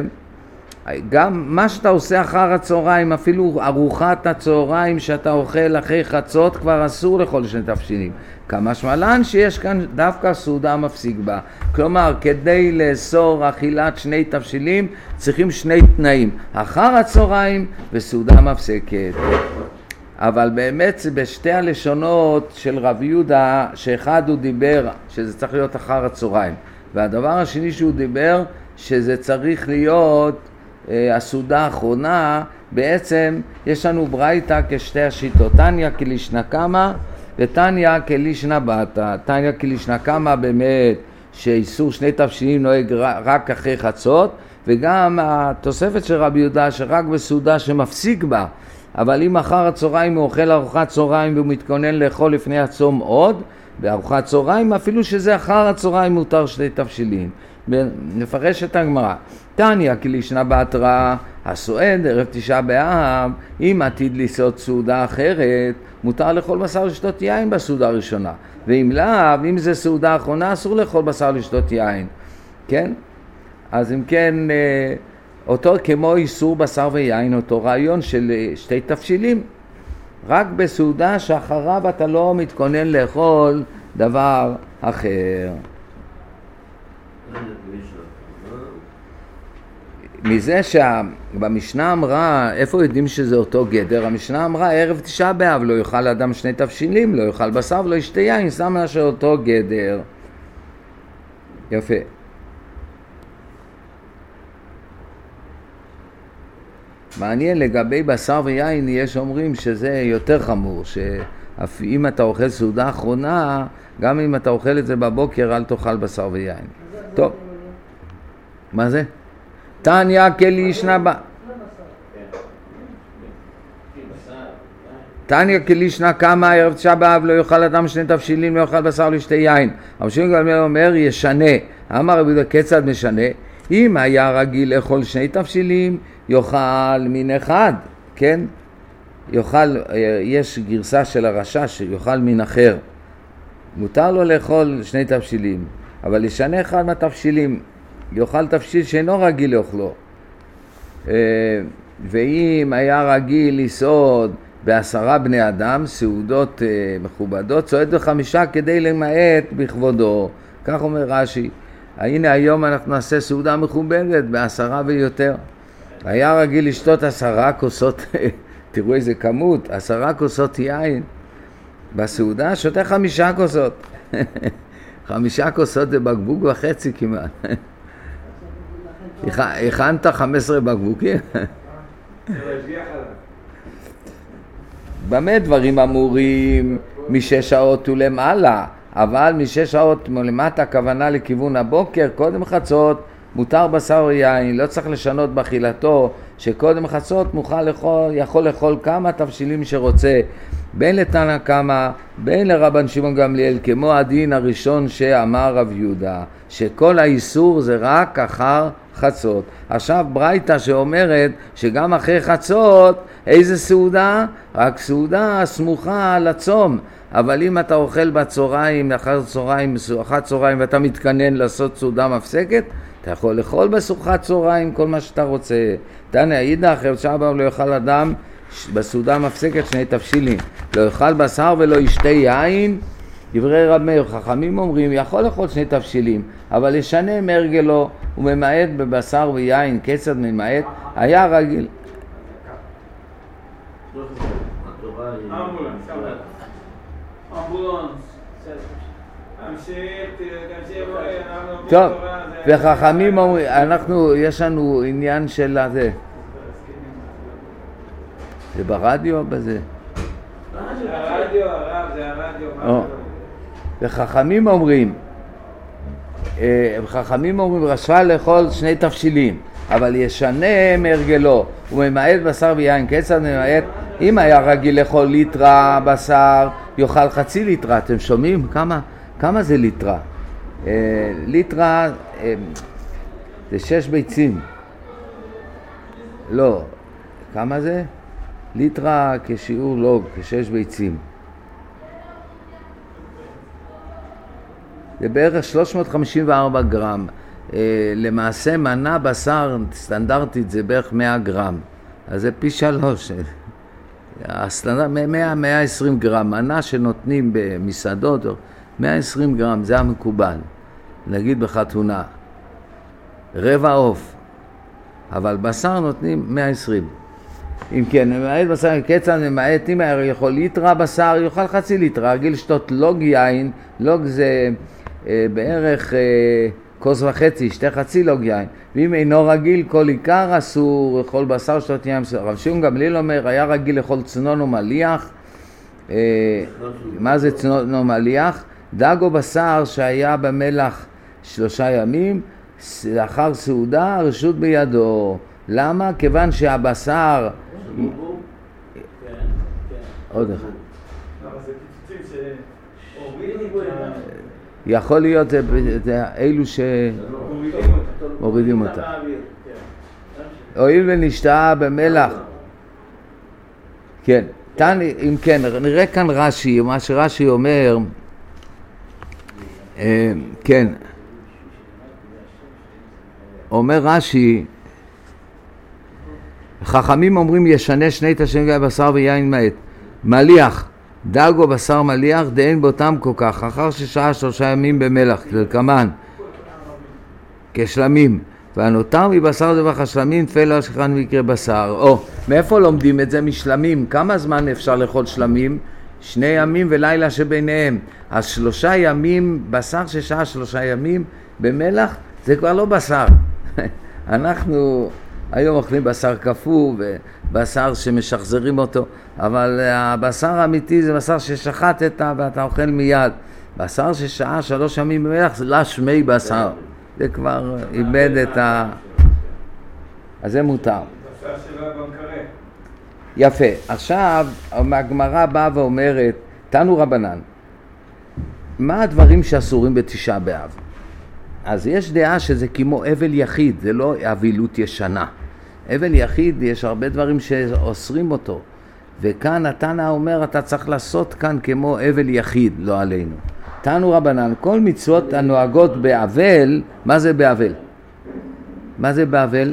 גם מה שאתה עושה אחר הצהריים, אפילו ארוחת הצהריים שאתה אוכל אחרי חצות, כבר אסור לאכול שני תבשילים. כמה שמלן שיש כאן דווקא סעודה מפסיק בה. כלומר, כדי לאסור אכילת שני תבשילים, צריכים שני תנאים. אחר הצהריים וסעודה מפסקת. אבל באמת זה בשתי הלשונות של רב יהודה, שאחד הוא דיבר שזה צריך להיות אחר הצהריים. והדבר השני שהוא דיבר, שזה צריך להיות הסעודה האחרונה. בעצם יש לנו ברייתא כשתי השיטות. תניא כלישנא קמא ותניא כלישנא בתא. תניא כלישנא קמא באמת שאיסור שני תבשילים נוהג רק אחרי חצות, וגם התוספת של רבי יהודה שרק בסעודה שמפסיק בה, אבל אם אחר הצהריים הוא אוכל ארוחת צהריים והוא מתכונן לאכול לפני הצום עוד, בארוחת צהריים אפילו שזה אחר הצהריים מותר 2 תבשילים. נפרש את הגמרא. תניא כלישנא בתרא הסועד ערב 9 באב, אם עתיד לסעוד סעודה אחרת מותר לאכול בשר לשתות יין בסעודה הראשונה, ואם לאו, אם זה סעודה אחרונה אסור לאכול בשר לשתות יין, כן? אז אם כן, אותו כמו איסור בשר ויין, אותו רעיון של 2 תבשילים, רק בסעודה שאחריו אתה לא מתכונן לאכול דבר אחר. מזה שבמשנה אמרה, איפה יודעים שזה אותו גדר? המשנה אמרה ערב 9 באב לא יאכל אדם 2 תבשילים, לא יאכל בשר ולא ישתה יין, שמה שאותו גדר. יפה. מעניין, לגבי בשר ויין יש אומרים שזה יותר חמור, שאם אתה אוכל סעודה אחרונה, גם אם אתה אוכל את זה בבוקר אל תאכל בשר ויין. טוב, מה זה? תניא כלישנא תניא כלישנא כמה ערב 9 באב לא יאכל אדם 2 תבשילים, לא יאכל בשר ולא ישתה יין. רבי שמעון גמליאל אומר ישנה. אמר רבי יהודה כיצד משנה? אם היה רגיל לאכול 2 תבשילים יאכל מין אחד, כן? יאכל, יש גרסה של הרש"ש שיאכל מין אחר, מותר לו לאכול 2 תבשילים, אבל ישנה אחד מהתבשילים, יאכל תבשיל שאינו רגיל לאכלו. ואם היה רגיל לסעוד ב10 בני אדם, סעודות מכובדות, צועד ב5 כדי למעט בכבודו. כך אומר רש"י. הנה היום אנחנו נעשה סעודה מכובדת ב10 ויותר. היה רגיל לשתות 10 כוסות, תראו איזה כמות, 10 כוסות יין. בסעודה שותה 5 כוסות. 5 כוסות זה בקבוק וחצי כמעט. הכנת 15 בקבוקים? במה דברים אמורים? 6 שעות ולמעלה, אבל 6 שעות למטה הכוונה לכיוון הבוקר, קודם חצות מותר בשר ויין, לא צריך לשנות באכילתו, שקודם חצות יכול לאכול כמה תבשילים שרוצה, בין לתנא קמא, בין לרבן שמעון גמליאל, כמו הדין הראשון שאמר רב יהודה, שכל האיסור זה רק אחר חצות. עכשיו ברייתא שאומרת שגם אחרי חצות, איזה סעודה? רק סעודה סמוכה לצום. אבל אם אתה אוכל בצהריים, אחר צהריים ואתה מתכנן לעשות סעודה מפסקת, אתה יכול לאכול בסעודת צהריים כל מה שאתה רוצה. תניא אידך ערב 9 באב לא יאכל אדם בסעודה מפסקת 2 תבשילים, לא יאכל בשר ולא ישתה יין. דברי רב מאיר, חכמים אומרים יכול לאכול 2 תבשילים, אבל ישנה מהרגלו וממעט בבשר ויין. כיצד ממעט? היה רגיל. טוב, וחכמים אומרים, יש לנו עניין של זה. זה ברדיו או בזה? הרדיו, הרב, זה הרדיו. וחכמים אומרים, רשאי לאכול 2 תבשילים, אבל ישנה מהרגלו וממעט בשר ויין. כיצד ממעט? אם היה רגיל לאכול ליטרה בשר, יאכל חצי ליטרה. אתם שומעים? כמה זה ליטרה? ליטרה זה 6 ביצים. לא, כמה זה? ליטרה כשיעור לוג, 6 ביצים. זה בערך 354 גרם. למעשה מנה בשר סטנדרטית זה בערך 100 גרם. אז זה פי 3. הסטנדרט 120 גרם. מנה שנותנים במסעדות 120 גרם, זה המקובל. נגיד בחתונה. רבע עוף. אבל בשר נותנים 120. אם כן, ממעט בשר, כיצד ממעט, אם היה יכול ליטרה בשר, יאכל חצי ליטרה. רגיל לשתות לוג יין, לוג זה בערך כוס וחצי, שתי חצי לוג יין. ואם אינו רגיל, כל עיקר אסור, לאכול בשר שתות יין. רב שמעון גמליאל אומר, היה רגיל לאכול צנון ומליח. מה זה צנון ומליח? דג או בשר שהיה במלח 3 ימים, לאחר סעודה הרשות בידו. למה? כיוון שהבשר... עוד אחד. יכול להיות אלו שמורידים אותה. הואיל ונשתאה במלח. כן, אם כן, נראה כאן רש"י, מה שרש"י אומר, כן, אומר רש"י, חכמים אומרים ישנה שני תשלומי בשר ויין מעט, מליח, דג או בשר מליח, דאין באותם כל כך, אחר ששעה 3 ימים במלח, כלקמן, כשלמים, והנותר מבשר דבח השלמים, תפלה שכרן ויקרה בשר. מאיפה לומדים את זה? משלמים. כמה זמן אפשר לאכול שלמים? 2 ימים ולילה שביניהם. אז 3 ימים, בשר ששעה 3 ימים במלח, זה כבר לא בשר. אנחנו היום אוכלים בשר קפוא ובשר שמשחזרים אותו, אבל הבשר האמיתי זה בשר ששחטת ואתה אוכל מיד. בשר ששעה 3 ימים במלח זה לא שמי בשר. זה כבר איבד את אז זה מותר. בשר שלא במקרה. יפה. עכשיו הגמרא באה ואומרת, תנו רבנן, מה הדברים שאסורים בתשעה באב? אז יש דעה שזה כמו אבל יחיד, זה לא אבילות ישנה. אבל יחיד יש הרבה דברים שאוסרים אותו, וכאן התנא אומר אתה צריך לעשות כאן כמו אבל יחיד, לא עלינו. תנו רבנן, כל מצוות הנוהגות באבל, מה זה באבל? מה זה באבל?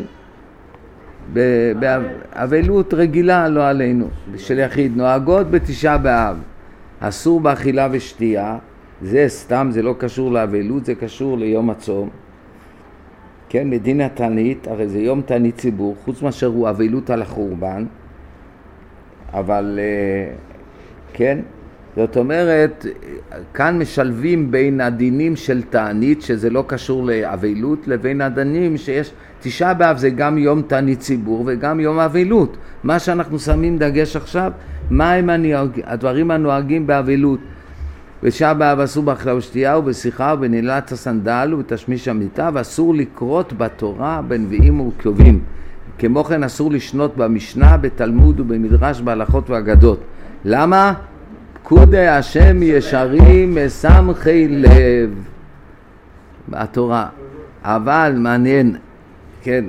באבלות רגילה, לא עלינו, של יחיד, נוהגות בתשעה באב. אסור באכילה ושתייה, זה סתם, זה לא קשור לאבלות, זה קשור ליום הצום. כן, מדינה תענית, הרי זה יום תענית ציבור, חוץ מאשר הוא אבלות על החורבן, אבל כן, זאת אומרת, כאן משלבים בין הדינים של תענית, שזה לא קשור לאבלות, לבין הדינים שיש, תשעה באב זה גם יום תענית ציבור וגם יום אבלות. מה שאנחנו שמים דגש עכשיו, מה הם הדברים הנוהגים באבלות? בתשעה באב אסור באכילה ושתייה ובשיחה ובנעילת הסנדל ובתשמיש המיטה, ואסור לקרות בתורה בנביאים וכתובים. כמו כן אסור לשנות במשנה, בתלמוד ובמדרש, בהלכות ואגדות. למה? פקודי השם ישרים משמחי לב. התורה. אבל מעניין, כן.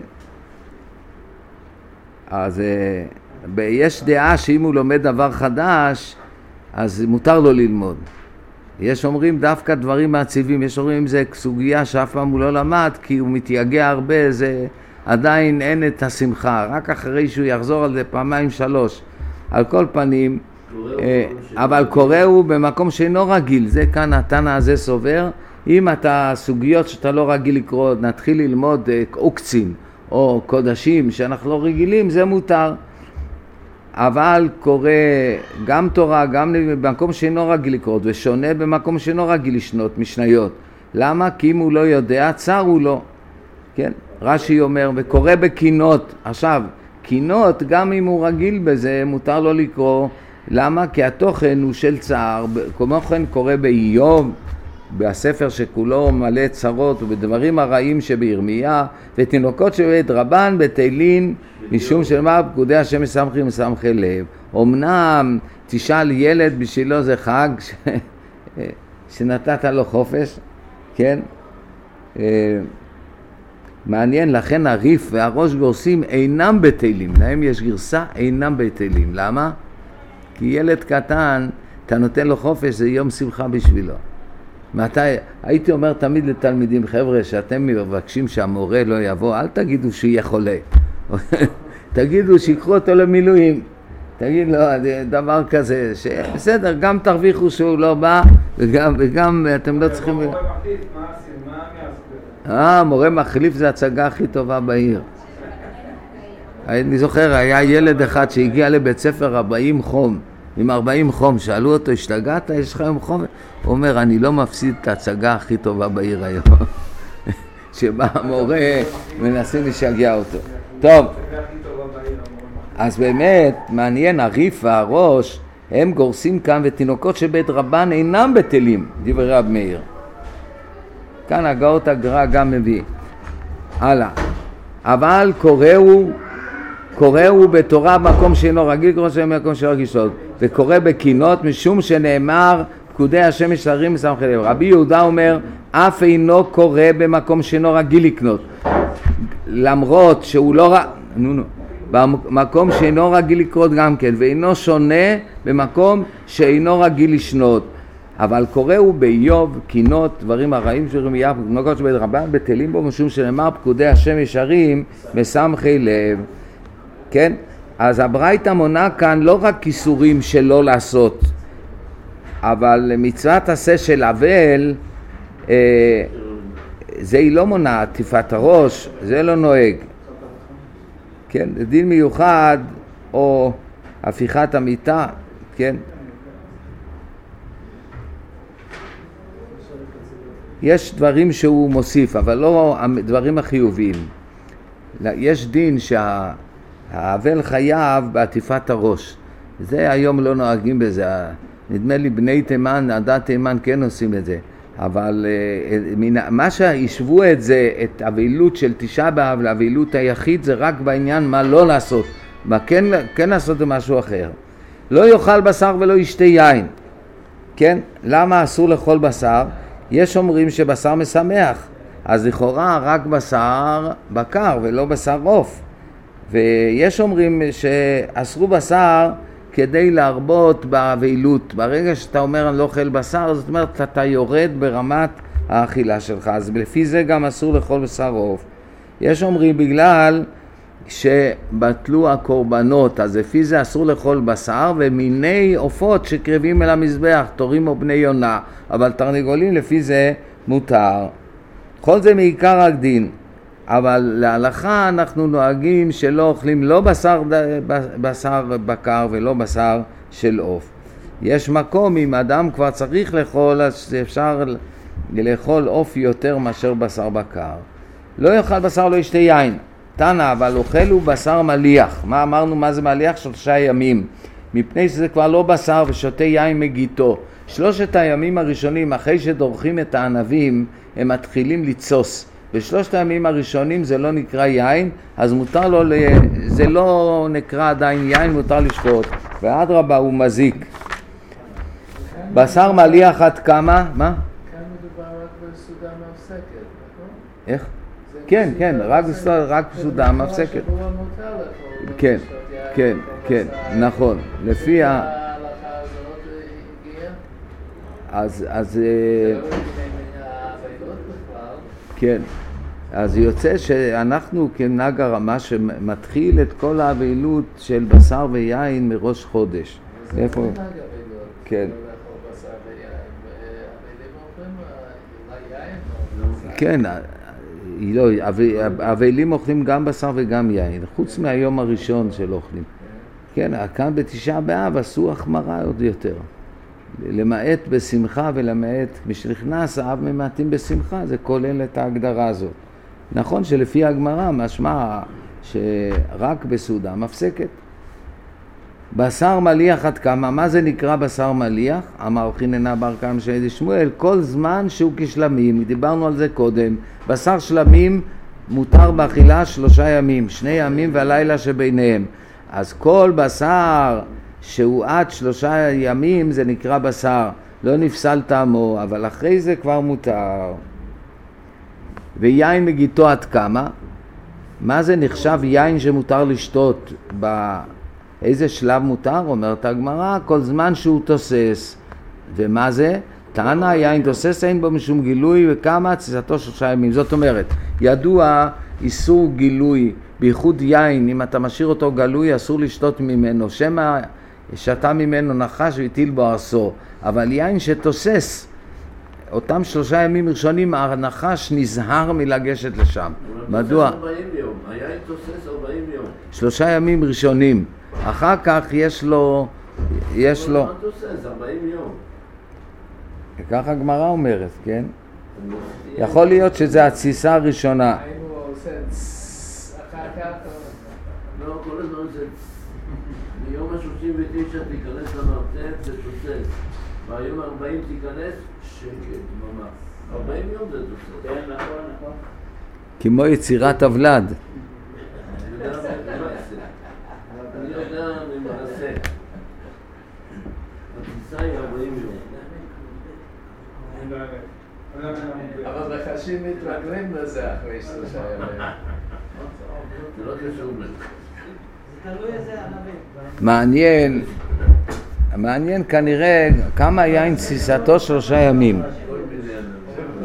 אז יש דעה שאם הוא לומד דבר חדש, אז מותר לו ללמוד. יש אומרים דווקא דברים מעציבים, יש אומרים זה סוגיה שאף פעם הוא לא למד, כי הוא מתייגע הרבה, זה עדיין אין את השמחה, רק אחרי שהוא יחזור על זה 2-3. על כל פנים, אבל קורא הוא במקום שאינו רגיל, זה כאן התנא הזה סובר. אם אתה סוגיות שאתה לא רגיל לקרוא, נתחיל ללמוד עוקצים או קודשים שאנחנו לא רגילים, זה מותר. אבל קורא גם תורה, גם במקום שאינו רגיל לקרוא, ושונה במקום שאינו רגיל לשנות משניות. למה? כי אם הוא לא יודע, צר הוא לא. כן? רש"י אומר, וקורא בקינות. עכשיו, קינות, גם אם הוא רגיל בזה, מותר לו לקרוא. למה? כי התוכן הוא של צער. כמו כן קורא באיוב, בספר שכולו מלא צרות, ובדברים הרעים שבירמיה, ותינוקות שבית רבן בתהילין, משום שלמה פקודי השם משמחי לב. אמנם תשאל ילד בשבילו זה חג שנתת לו חופש, כן? מעניין, לכן הריף והראש גורסים אינם בתהילים, להם יש גרסה אינם בתהילים. למה? כי ילד קטן, אתה נותן לו חופש, זה יום שמחה בשבילו. הייתי אומר תמיד לתלמידים, חבר'ה, שאתם מבקשים שהמורה לא יבוא, אל תגידו שיהיה חולה. תגידו שיקחו אותו למילואים. תגיד לו דבר כזה, בסדר, גם תרוויחו שהוא לא בא, וגם אתם לא צריכים... מורה מחליף, מה עושים? מה אני אעשה? מורה מחליף זה הצגה הכי טובה בעיר. אני זוכר, היה ילד אחד שהגיע לבית ספר 40 חום, עם 40 חום, שאלו אותו, השתגעת? יש לך היום חום? הוא אומר, אני לא מפסיד את ההצגה הכי טובה בעיר היום. שבה המורה מנסים לשגע אותו. טוב, אז באמת מעניין, הריף והראש הם גורסים כאן, ותינוקות שבית רבן אינם בטלים, דברי רב מאיר. כאן הגאות הגר"א גם מביא. הלאה. אבל קוראו בתורה במקום שאינו רגיל לקרוא שם במקום שאינו רגיל לשתות, וקורא בקינות משום שנאמר פקודי השם ישרים ושמחי לב. רבי יהודה אומר אף אינו קורא במקום שאינו רגיל לקנות, למרות שהוא לא במקום שאינו רגיל לקרות גם כן, ואינו שונה במקום שאינו רגיל לשנות. אבל קוראו באיוב, קינות, דברים הרעים של ירמיה, נוגות שבית רבן בטלים בו משום שנאמר פקודי השם ישרים ושמחי לב. כן? אז הברייתא מונה כאן לא רק כיסורים שלא לעשות, אבל מצוות עשה של אבל, זה היא לא מונה, עטיפת הראש, זה לא נוהג. כן? זה דין מיוחד או הפיכת המיטה, כן? יש דברים שהוא מוסיף, אבל לא הדברים החיוביים. יש דין שהאבל חייב בעטיפת הראש. זה היום לא נוהגים בזה. נדמה לי בני תימן, עדת תימן כן עושים את זה. אבל מה שישבו את זה, את האבלות של תשעה באב לאבלות היחיד, זה רק בעניין מה לא לעשות. מה כן לעשות משהו אחר. לא יאכל בשר ולא ישתה יין. כן? למה אסור לאכול בשר? יש אומרים שבשר משמח, אז לכאורה רק בשר בקר ולא בשר עוף. ויש אומרים שאסרו בשר כדי להרבות באבלות. ברגע שאתה אומר אני לא אוכל בשר, זאת אומרת אתה יורד ברמת האכילה שלך, אז לפי זה גם אסור לאכול בשר עוף. יש אומרים בגלל שבטלו הקורבנות, אז לפי זה אסור לאכול בשר ומיני עופות שקרבים אל המזבח, תורים או בני יונה, אבל תרנגולים לפי זה מותר. כל זה מעיקר הדין, אבל להלכה אנחנו נוהגים שלא אוכלים לא בשר בקר ולא בשר של עוף. יש מקום אם אדם כבר צריך לאכול, אז אפשר לאכול עוף יותר מאשר בשר בקר. לא יאכל בשר, לא ישתה יין. תנא, אבל אוכלו בשר מליח. מה אמרנו? מה זה מליח? 3 ימים. מפני שזה כבר לא בשר ושותה יין מגיתו. 3 הימים הראשונים, אחרי שדורכים את הענבים, הם מתחילים לצוס. ב3 הימים הראשונים זה לא נקרא יין, אז מותר לו, זה לא נקרא עדיין יין, מותר לשתות. ואדרבה הוא מזיק. בשר מליח עד כמה? מה? כאן מדובר רק בסעודה מפסקת, נכון? איך? כן, רק סעודה מפסקת. כן, כן, כן, נכון. לפי ההלכה הזאת הגיעה? אז כן, אז יוצא שאנחנו כנהג הרמה שמתחיל את כל האבלות של בשר ויין מראש חודש. איפה? כן. כן, אבלים אוכלים גם בשר וגם יין, חוץ מהיום הראשון של אוכלים. כן, כאן בתשעה באב עשו החמרה עוד יותר. למעט בשמחה ולמעט משנכנס האב ממעטים בשמחה, זה כולל את ההגדרה הזאת. נכון שלפי הגמרא משמע שרק בסעודה מפסקת. בשר מליח עד כמה? מה זה נקרא בשר מליח? אמר חיננה בר קיים שיידי שמואל, כל זמן שהוא כשלמים, דיברנו על זה קודם. בשר שלמים מותר באכילה 3 ימים, 2 ימים והלילה שביניהם. אז כל בשר שהוא עד 3 ימים זה נקרא בשר, לא נפסל טעמו, אבל אחרי זה כבר מותר. ויין מגיתו עד כמה? מה זה נחשב יין שמותר לשתות? באיזה שלב מותר? אומרת הגמרא, כל זמן שהוא תוסס. ומה זה? טענה יין תוסס אין בו משום גילוי, וכמה תסיסתו 3 ימים. זאת אומרת, ידוע איסור גילוי, בייחוד יין, אם אתה משאיר אותו גלוי אסור לשתות ממנו, שמא שתה ממנו נחש והטיל בו ארסו. אבל יין שתוסס, אותם 3 ימים ראשונים הנחש נזהר מלגשת לשם. מדוע? 40 יום, היין תוסס 40 יום. 3 ימים ראשונים, אחר כך יש לו... מה תוסס? 40 יום. ככה הגמרא אומרת, כן? יכול להיות שזה התסיסה הראשונה. האם הוא עושה אחר כך? לא, כל הזמן זה... ביום ה-39 תיכנס למרתף, זה תוסס. ביום ה-40 תיכנס, שקט, ממש. 40 יום זה תוסס. כן, נכון. כמו יצירת הוולד. אני יודע ממעשה. התפיסה היא 40 יום. אבל נחשים מתרגלים לזה אחרי 3 ימים. זה לא קשור בזה. זה תלוי איזה ענבים. מעניין כנראה כמה היה עם תסיסתו 3 ימים. כל מיני אנשים.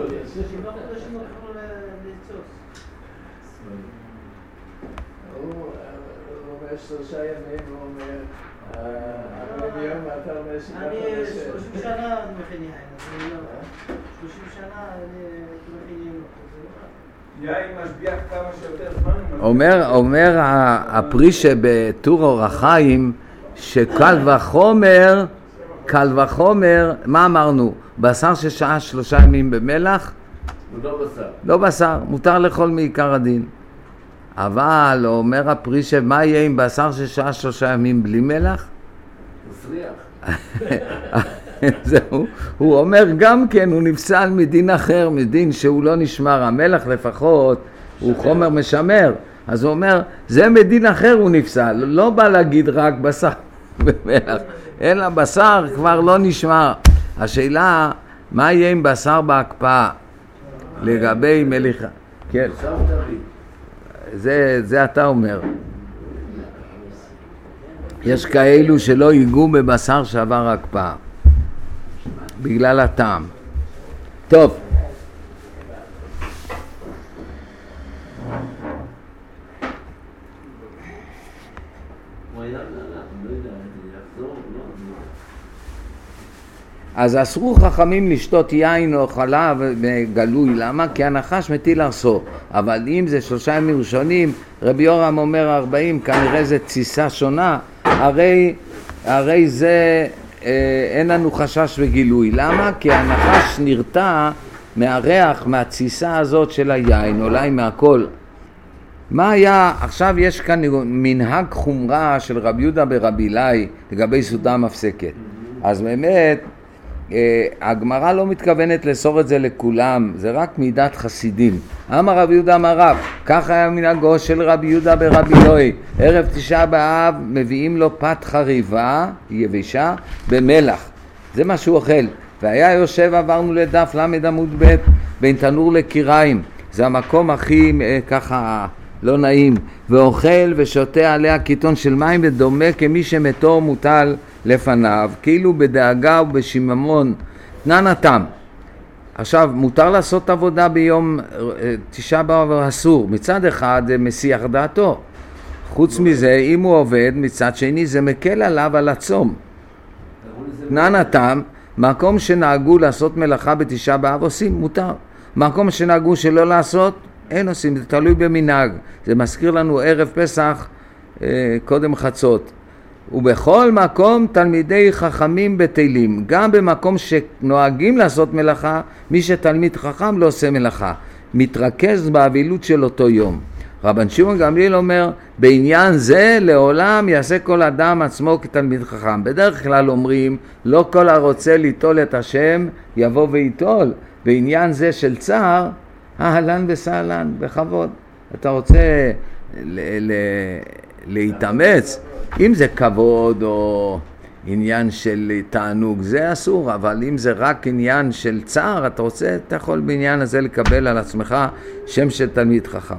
הוא אומר 3 ימים, הוא אומר, 40 יום אתה אומר 7 אני חודשים. 30 שנה מכין יין, אז אני לא... 30 שנה אני מכין יין. יין משביח כמה שיותר זמן. אומר הפרי שבטור אור החיים שקל וחומר, מה אמרנו? בשר ששעה 3 ימים במלח? לא בשר. לא בשר, מותר לאכול מעיקר הדין. אבל אומר הפרי שמה יהיה עם בשר ששעה 3 ימים בלי מלח? תסריח. זהו, הוא אומר גם כן, הוא נפסל מדין אחר, מדין שהוא לא נשמר, המלח לפחות הוא חומר משמר, אז הוא אומר, זה מדין אחר הוא נפסל, לא בא להגיד רק בשר במלח, אלא בשר כבר לא נשמר. השאלה, מה יהיה עם בשר בהקפאה לגבי מליחה? כן, זה אתה אומר. יש כאלו שלא ייגעו בבשר שעבר הקפאה בגלל הטעם. טוב, אז אסרו חכמים לשתות יין או חלב גלוי. למה? כי הנחש מטיל ארסו. אבל אם זה 3 ימים ראשונים, רבי יורם אומר 40, כנראה זה תסיסה שונה, הרי זה אין לנו חשש וגילוי. למה? כי הנחש נרתע מהריח, מהתסיסה הזאת של היין, אולי מהכל. מה היה? עכשיו יש כאן מנהג חומרה של רבי יהודה ברבי אילאי לגבי סעודה מפסקת. אז באמת הגמרא לא מתכוונת לאסור את זה לכולם, זה רק מידת חסידים. אמר רבי יהודה אמר רב, כך היה מנהגו של רבי יהודה ברבי אילאי, ערב 9 באב מביאים לו פת חריבה יבשה במלח, זה מה שהוא אוכל. והיה יושב, עברנו לדף למד עמוד ב', בין תנור לקיריים, זה המקום הכי ככה לא נעים, ואוכל ושותה עליה קיטון של מים, ודומה כמי שמתו מוטל לפניו, כאילו בדאגה ובשיממון, תנן התם. עכשיו, מותר לעשות עבודה ביום 9 באב אסור, מצד אחד זה מסיח דעתו, חוץ מזה אם הוא עובד, מצד שני זה מקל עליו על הצום. תנן התם, מקום שנהגו לעשות מלאכה ב9 באב עושים, מותר. מקום שנהגו שלא לעשות, אין עושים, זה תלוי במנהג. זה מזכיר לנו ערב פסח קודם חצות. ובכל מקום תלמידי חכמים בטלים, גם במקום שנוהגים לעשות מלאכה, מי שתלמיד חכם לא עושה מלאכה, מתרכז באבילות של אותו יום. רבן שמעון גמליאל אומר, בעניין זה לעולם יעשה כל אדם עצמו כתלמיד חכם. בדרך כלל אומרים, לא כל הרוצה ליטול את השם יבוא ויטול. בעניין זה של צער, אהלן וסהלן, בכבוד. אתה רוצה להתאמץ, אם זה כבוד או עניין של תענוג, זה אסור, אבל אם זה רק עניין של צער, אתה רוצה, אתה יכול בעניין הזה לקבל על עצמך שם של תלמיד חכם.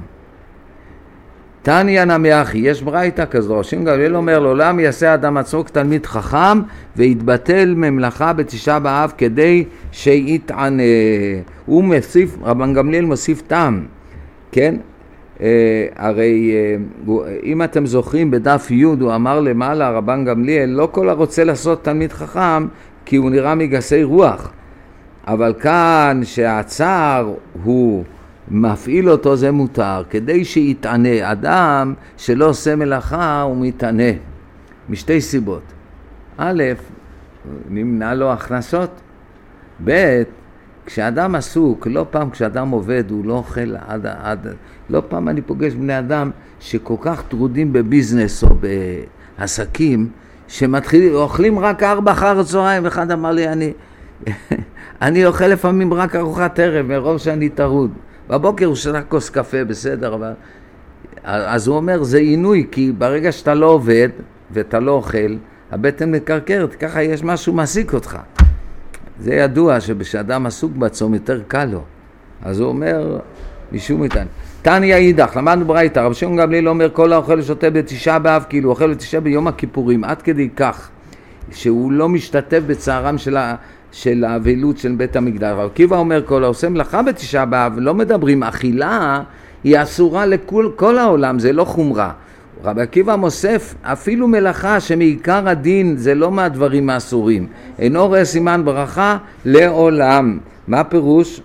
תניא נמי אחי, יש ברייתא כזו, שם גמליאל אומר, לעולם יעשה אדם עצמו כתלמיד חכם, ויתבטל ממלאכה ב9 באב כדי שיתענה. הוא מוסיף, רבן גמליאל מוסיף טעם, כן? הרי אם אתם זוכרים בדף י' הוא אמר למעלה רבן גמליאל, לא כל הרוצה לעשות תלמיד חכם כי הוא נראה מגסי רוח, אבל כאן שהצער הוא מפעיל אותו, זה מותר, כדי שיתענה. אדם שלא עושה מלאכה הוא מתענה משתי סיבות. א', נמנע לו הכנסות. ב', כשאדם עסוק, לא פעם כשאדם עובד הוא לא אוכל לא פעם אני פוגש בני אדם שכל כך טרודים בביזנס או בעסקים, אוכלים רק 4 אחר הצהריים. אחד אמר לי, אני אוכל לפעמים רק ארוחת ערב מרוב שאני טרוד. בבוקר הוא שתה כוס קפה, בסדר, אבל... אז הוא אומר, זה עינוי, כי ברגע שאתה לא עובד ואתה לא אוכל, הבטן מקרקרת, ככה יש משהו מעסיק אותך. זה ידוע שבשאדם עסוק בצום יותר קל לו. אז הוא אומר, משום איתן. תניא אידך, למדנו ברייתא, רבי שמעון גמליאל אומר, כל האוכל ושותה בתשעה באב, כאילו אוכל בתשעה ביום הכיפורים, עד כדי כך, שהוא לא משתתף בצערם של האבלות של בית המקדש. רבי עקיבא אומר, כל העושה מלאכה בתשעה באב, לא מדברים, אכילה היא אסורה לכל העולם, זה לא חומרה. רבי עקיבא מוסף, אפילו מלאכה שמעיקר הדין זה לא מהדברים האסורים, אינו רואה סימן ברכה לעולם. מה פירוש?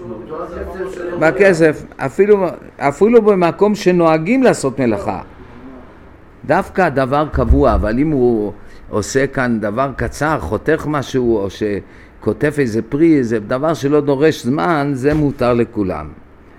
בכסף, אפילו במקום שנוהגים לעשות מלאכה. דווקא דבר קבוע, אבל אם הוא עושה כאן דבר קצר, חותך משהו או שכותב איזה פרי, זה דבר שלא דורש זמן, זה מותר לכולם.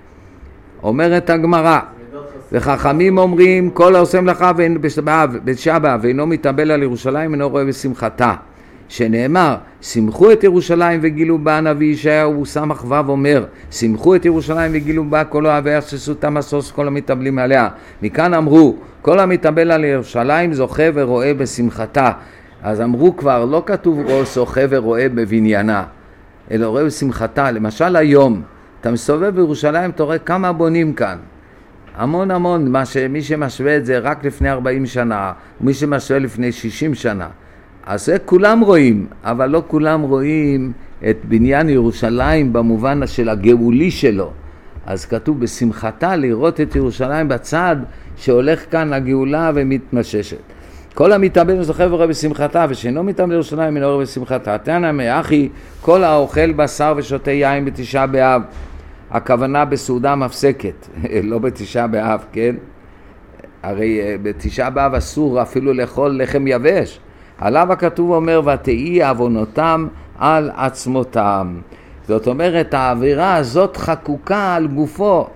אומרת הגמרא, וחכמים אומרים, כל העושה מלאכה בתשעה באב ואינו מתאבל על ירושלים אינו רואה בשמחתה, שנאמר, שמחו את ירושלים וגילו בה. הנביא ישעיהו סמך ו' אומר, שמחו את ירושלים וגילו בה כל אוהביה שסותה משוש כל המתאבלים עליה. מכאן אמרו, כל המתאבל על ירושלים זוכה ורואה בשמחתה. אז אמרו כבר, לא כתוב זוכה ורואה בבניינה, אלא רואה בשמחתה. למשל היום, אתה מסובב בירושלים, אתה רואה כמה בונים כאן. המון, מי שמשווה את זה רק לפני 40 שנה, ומי שמשווה לפני 60 שנה. אז זה כולם רואים, אבל לא כולם רואים את בניין ירושלים במובן של הגאולי שלו. אז כתוב בשמחתה לראות את ירושלים בצד שהולך כאן הגאולה ומתמששת. כל המתאבל זוכה ורואה בשמחתה, ושאינו מתאבל ירושלים אינו רואה בשמחתה. תנא מאחי, כל האוכל בשר ושותה יין בתשעה באב, הכוונה בסעודה מפסקת, לא בתשעה באב, כן? הרי בתשעה באב אסור אפילו לאכול לחם יבש. עליו הכתוב אומר, ותהי עוונותם על עצמותם. זאת אומרת, האווירה הזאת חקוקה על גופו,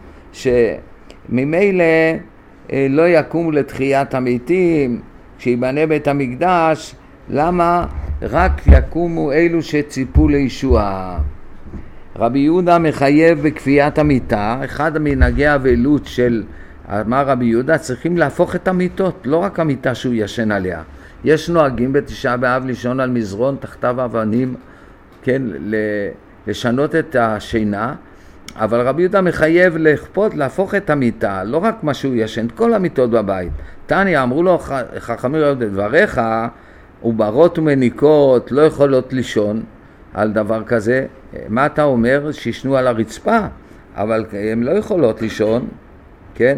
שממילא לא יקום לתחיית המתים, כשיבנה בית המקדש, למה? רק יקומו אלו שציפו לישועה. רבי יהודה מחייב בכפיית המיטה, אחד מנהגי האבלות של, אמר רבי יהודה, צריכים להפוך את המיטות, לא רק המיטה שהוא ישן עליה. יש נוהגים בתשעה באב לישון על מזרון תחתיו אבנים, כן, לשנות את השינה, אבל רבי יהודה מחייב לכפות, להפוך את המיטה, לא רק מה שהוא ישן, כל המיטות בבית. תניא אמרו לו, חכמים ראו דבריך, וברות ומניקות לא יכולות לישון על דבר כזה. מה אתה אומר? שישנו על הרצפה, אבל הן לא יכולות לישון, כן?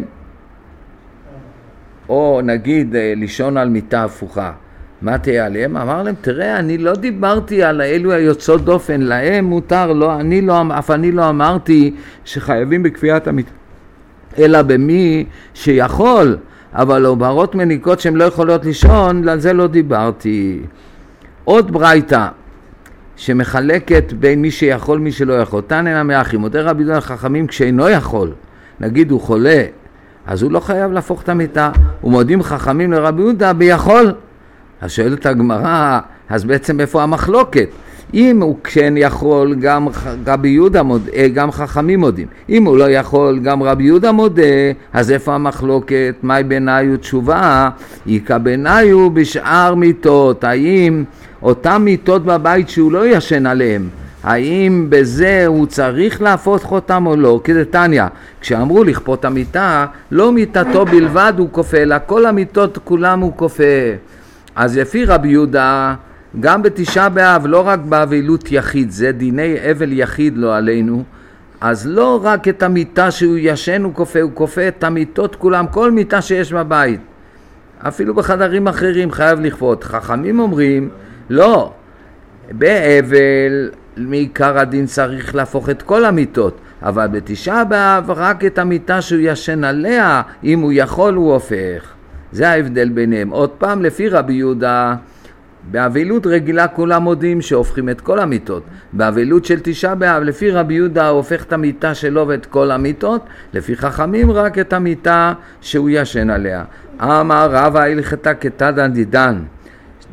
או נגיד לישון על מיטה הפוכה. מה תהיה עליהם? אמר להם, תראה, אני לא דיברתי על אלו היוצאות דופן, להם מותר, לא, אף אני לא אמרתי שחייבים בכפיית המיטה, אלא במי שיכול, אבל עוברות מניקות שהן לא יכולות לישון, על זה לא דיברתי. עוד ברייתא שמחלקת בין מי שיכול מי שלא יכול. תניא מאחי, מודה רבי יהודה חכמים כשאינו יכול, נגיד הוא חולה, אז הוא לא חייב להפוך את המיטה. ומודים חכמים לרבי יהודה ביכול. אז שואלת הגמרא, אז בעצם איפה המחלוקת? אם הוא כשאין יכול, גם רבי יהודה מודה, גם חכמים מודים. אם הוא לא יכול, גם רבי יהודה מודה, אז איפה המחלוקת? מהי ביניו תשובה? יקה ביניו בשאר מיטות. האם אותם מיטות בבית שהוא לא ישן עליהם, האם בזה הוא צריך להפוך אותם או לא? כדתניא, כשאמרו לכפות המיטה, לא מיטתו בלבד הוא כופה, אלא כל המיטות כולם הוא כופה. אז לפי רבי יהודה, גם בתשעה באב, לא רק באבלות יחיד, זה דיני אבל יחיד לא עלינו, אז לא רק את המיטה שהוא ישן הוא כופה את המיטות כולם, כל מיטה שיש בבית. אפילו בחדרים אחרים חייב לכפות. חכמים אומרים, לא, באבל מעיקר הדין צריך להפוך את כל המיטות, אבל בתשעה באב רק את המיטה שהוא ישן עליה, אם הוא יכול הוא הופך. זה ההבדל ביניהם. עוד פעם, לפי רבי יהודה, באבלות רגילה כולם מודים שהופכים את כל המיטות. באבלות של תשעה באב, לפי רבי יהודה הופך את המיטה שלו ואת כל המיטות, לפי חכמים רק את המיטה שהוא ישן עליה. אמר רבא הלכתה כתדן דידן,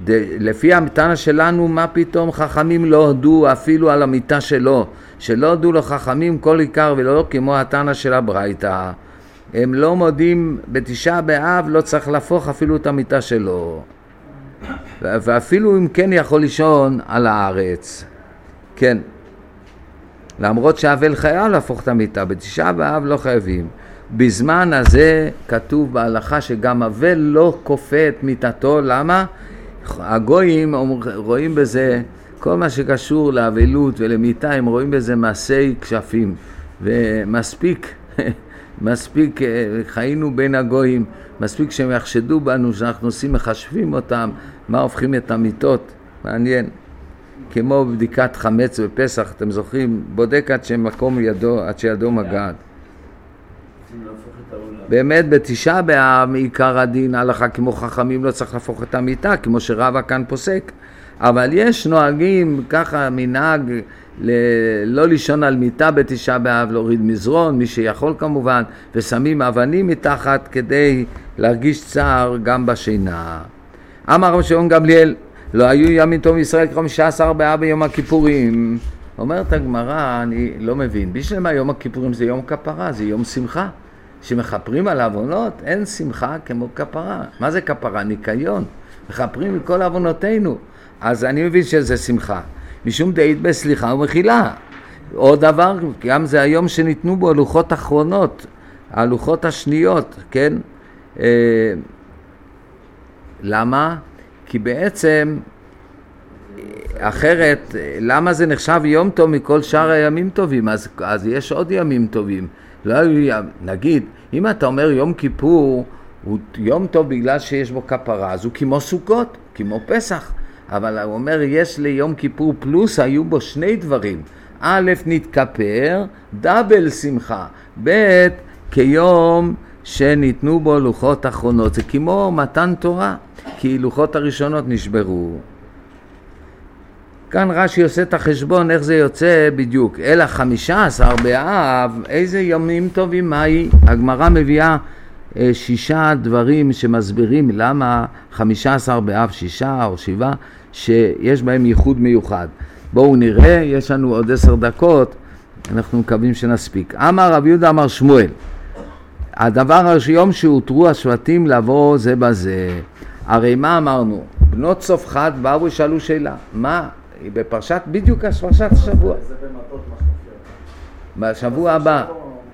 לפי המתנה שלנו, מה פתאום חכמים לא הודו אפילו על המיטה שלו, שלא הודו לו חכמים כל עיקר ולא כמו התנא של הברייתא. הם לא מודים בתשעה באב, לא צריך להפוך אפילו את המיטה שלו, ואפילו אם כן יכול לישון על הארץ, כן, למרות שהאבל חייב להפוך את המיטה, בתשעה באב לא חייבים. בזמן הזה כתוב בהלכה שגם אבל לא כופה את מיטתו. למה? הגויים רואים בזה, כל מה שקשור לאבלות ולמיטה, הם רואים בזה מעשי כשפים, ומספיק מספיק חיינו בין הגויים, מספיק שהם יחשדו בנו שאנחנו עושים, מחשבים אותם, מה הופכים את המיטות. מעניין, כמו בבדיקת חמץ בפסח, אתם זוכרים, בודק עד שמקום ידו, עד שידו מגעת. באמת בתשעה באב עיקר הדין הלכה כמו חכמים, לא צריך להפוך את המיטה כמו שרבא כאן פוסק, אבל יש נוהגים ככה מנהג לא לישון על מיטה בתשעה באב, להוריד מזרון, מי שיכול כמובן, ושמים אבנים מתחת כדי להרגיש צער גם בשינה. אמר רבי שמעון גמליאל, לא היו ימים טובים בישראל כ15 באב ביום הכיפורים. אומרת הגמרא, אני לא מבין, בשביל מה יום הכיפורים זה יום כפרה, זה יום שמחה, שמחפרים על העוונות, אין שמחה כמו כפרה. מה זה כפרה? ניקיון, מחפרים מכל עוונותינו, אז אני מבין שזה שמחה, משום דעית בסליחה ומחילה. עוד דבר, גם זה היום שניתנו בו לוחות אחרונות, הלוחות השניות, כן? למה? כי בעצם אחרת, למה זה נחשב יום טוב מכל שאר הימים טובים? אז יש עוד ימים טובים. לא, נגיד, אם אתה אומר יום כיפור הוא יום טוב בגלל שיש בו כפרה, אז הוא כמו סוכות, כמו פסח. אבל הוא אומר, יש לי יום כיפור פלוס, היו בו שני דברים. א', נתכפר, דאבל שמחה. ב', כיום שניתנו בו לוחות אחרונות. זה כמו מתן תורה, כי לוחות הראשונות נשברו. כאן רש"י עושה את החשבון, איך זה יוצא בדיוק. אלא 15 באב, איזה ימים טובים, מהי? הגמרא מביאה 6 דברים שמסבירים למה 15 באב 6 או 7, שיש בהם ייחוד מיוחד. בואו נראה, יש לנו עוד 10 דקות, אנחנו מקווים שנספיק. אמר רבי יהודה אמר שמואל, הדבר היום שהותרו השבטים לבוא זה בזה. הרי מה אמרנו? בנות צלפחד באו ושאלו שאלה, מה? בפרשת, בדיוק פרשת השבוע. זה במטות מה שמופיע. בשבוע הבא.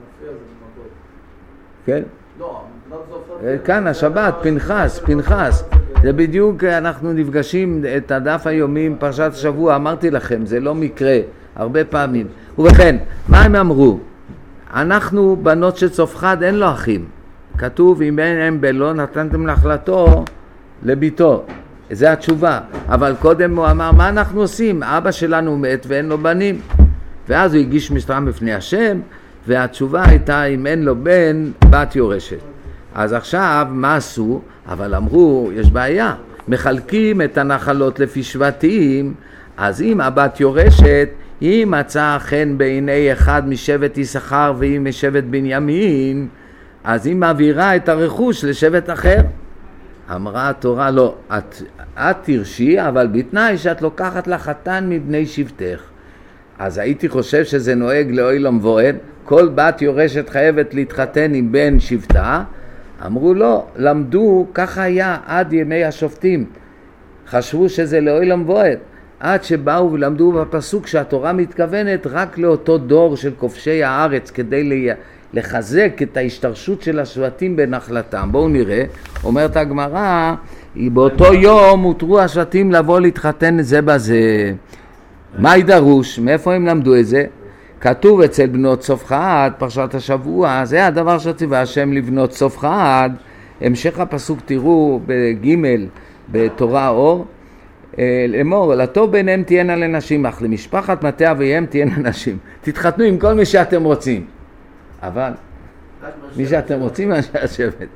כן? לא, בנות צלפחד. כאן השבת, פנחס. זה בדיוק, אנחנו נפגשים את הדף היומי עם פרשת השבוע, אמרתי לכם, זה לא מקרה, הרבה פעמים. ובכן, מה הם אמרו? אנחנו בנות של צלפחד, אין לו אחים. כתוב, אם אין הם בלא, נתנתם להחלטו לביתו. זה התשובה. אבל קודם הוא אמר, מה אנחנו עושים? אבא שלנו מת ואין לו בנים. ואז הוא הגיש משטרה בפני השם, והתשובה הייתה, אם אין לו בן, בת יורשת. אז עכשיו, מה עשו? אבל אמרו, יש בעיה. מחלקים את הנחלות לפי שבטים, אז אם הבת יורשת, היא מצאה חן בעיני אחד משבט יששכר והיא משבט בנימין, אז היא מעבירה את הרכוש לשבט אחר. אמרה התורה, לא, את תרשי, אבל בתנאי שאת לוקחת לחתן מבני שבטך. אז הייתי חושב שזה נוהג לעולם ועד, כל בת יורשת חייבת להתחתן עם בן שבטה. אמרו לא, למדו, ככה היה עד ימי השופטים. חשבו שזה לעולם ועד, עד שבאו ולמדו בפסוק שהתורה מתכוונת רק לאותו דור של כובשי הארץ, כדי לחזק את ההשתרשות של השבטים בנחלתם. בואו נראה, אומרת הגמרא, באותו יום הותרו השבטים לבוא להתחתן זה בזה. מה ידרוש? מאיפה הם למדו את זה? כתוב אצל בנות צלפחד, פרשת השבוע, זה הדבר שציווה השם לבנות צלפחד. המשך הפסוק תראו בג' בתורה אור, לאמור, לטוב ביניהם תהיינה לנשים, אך למשפחת מטה אביהם תהיינה נשים. תתחתנו עם כל מי שאתם רוצים, אבל מי שאתם רוצים אנשי השבט.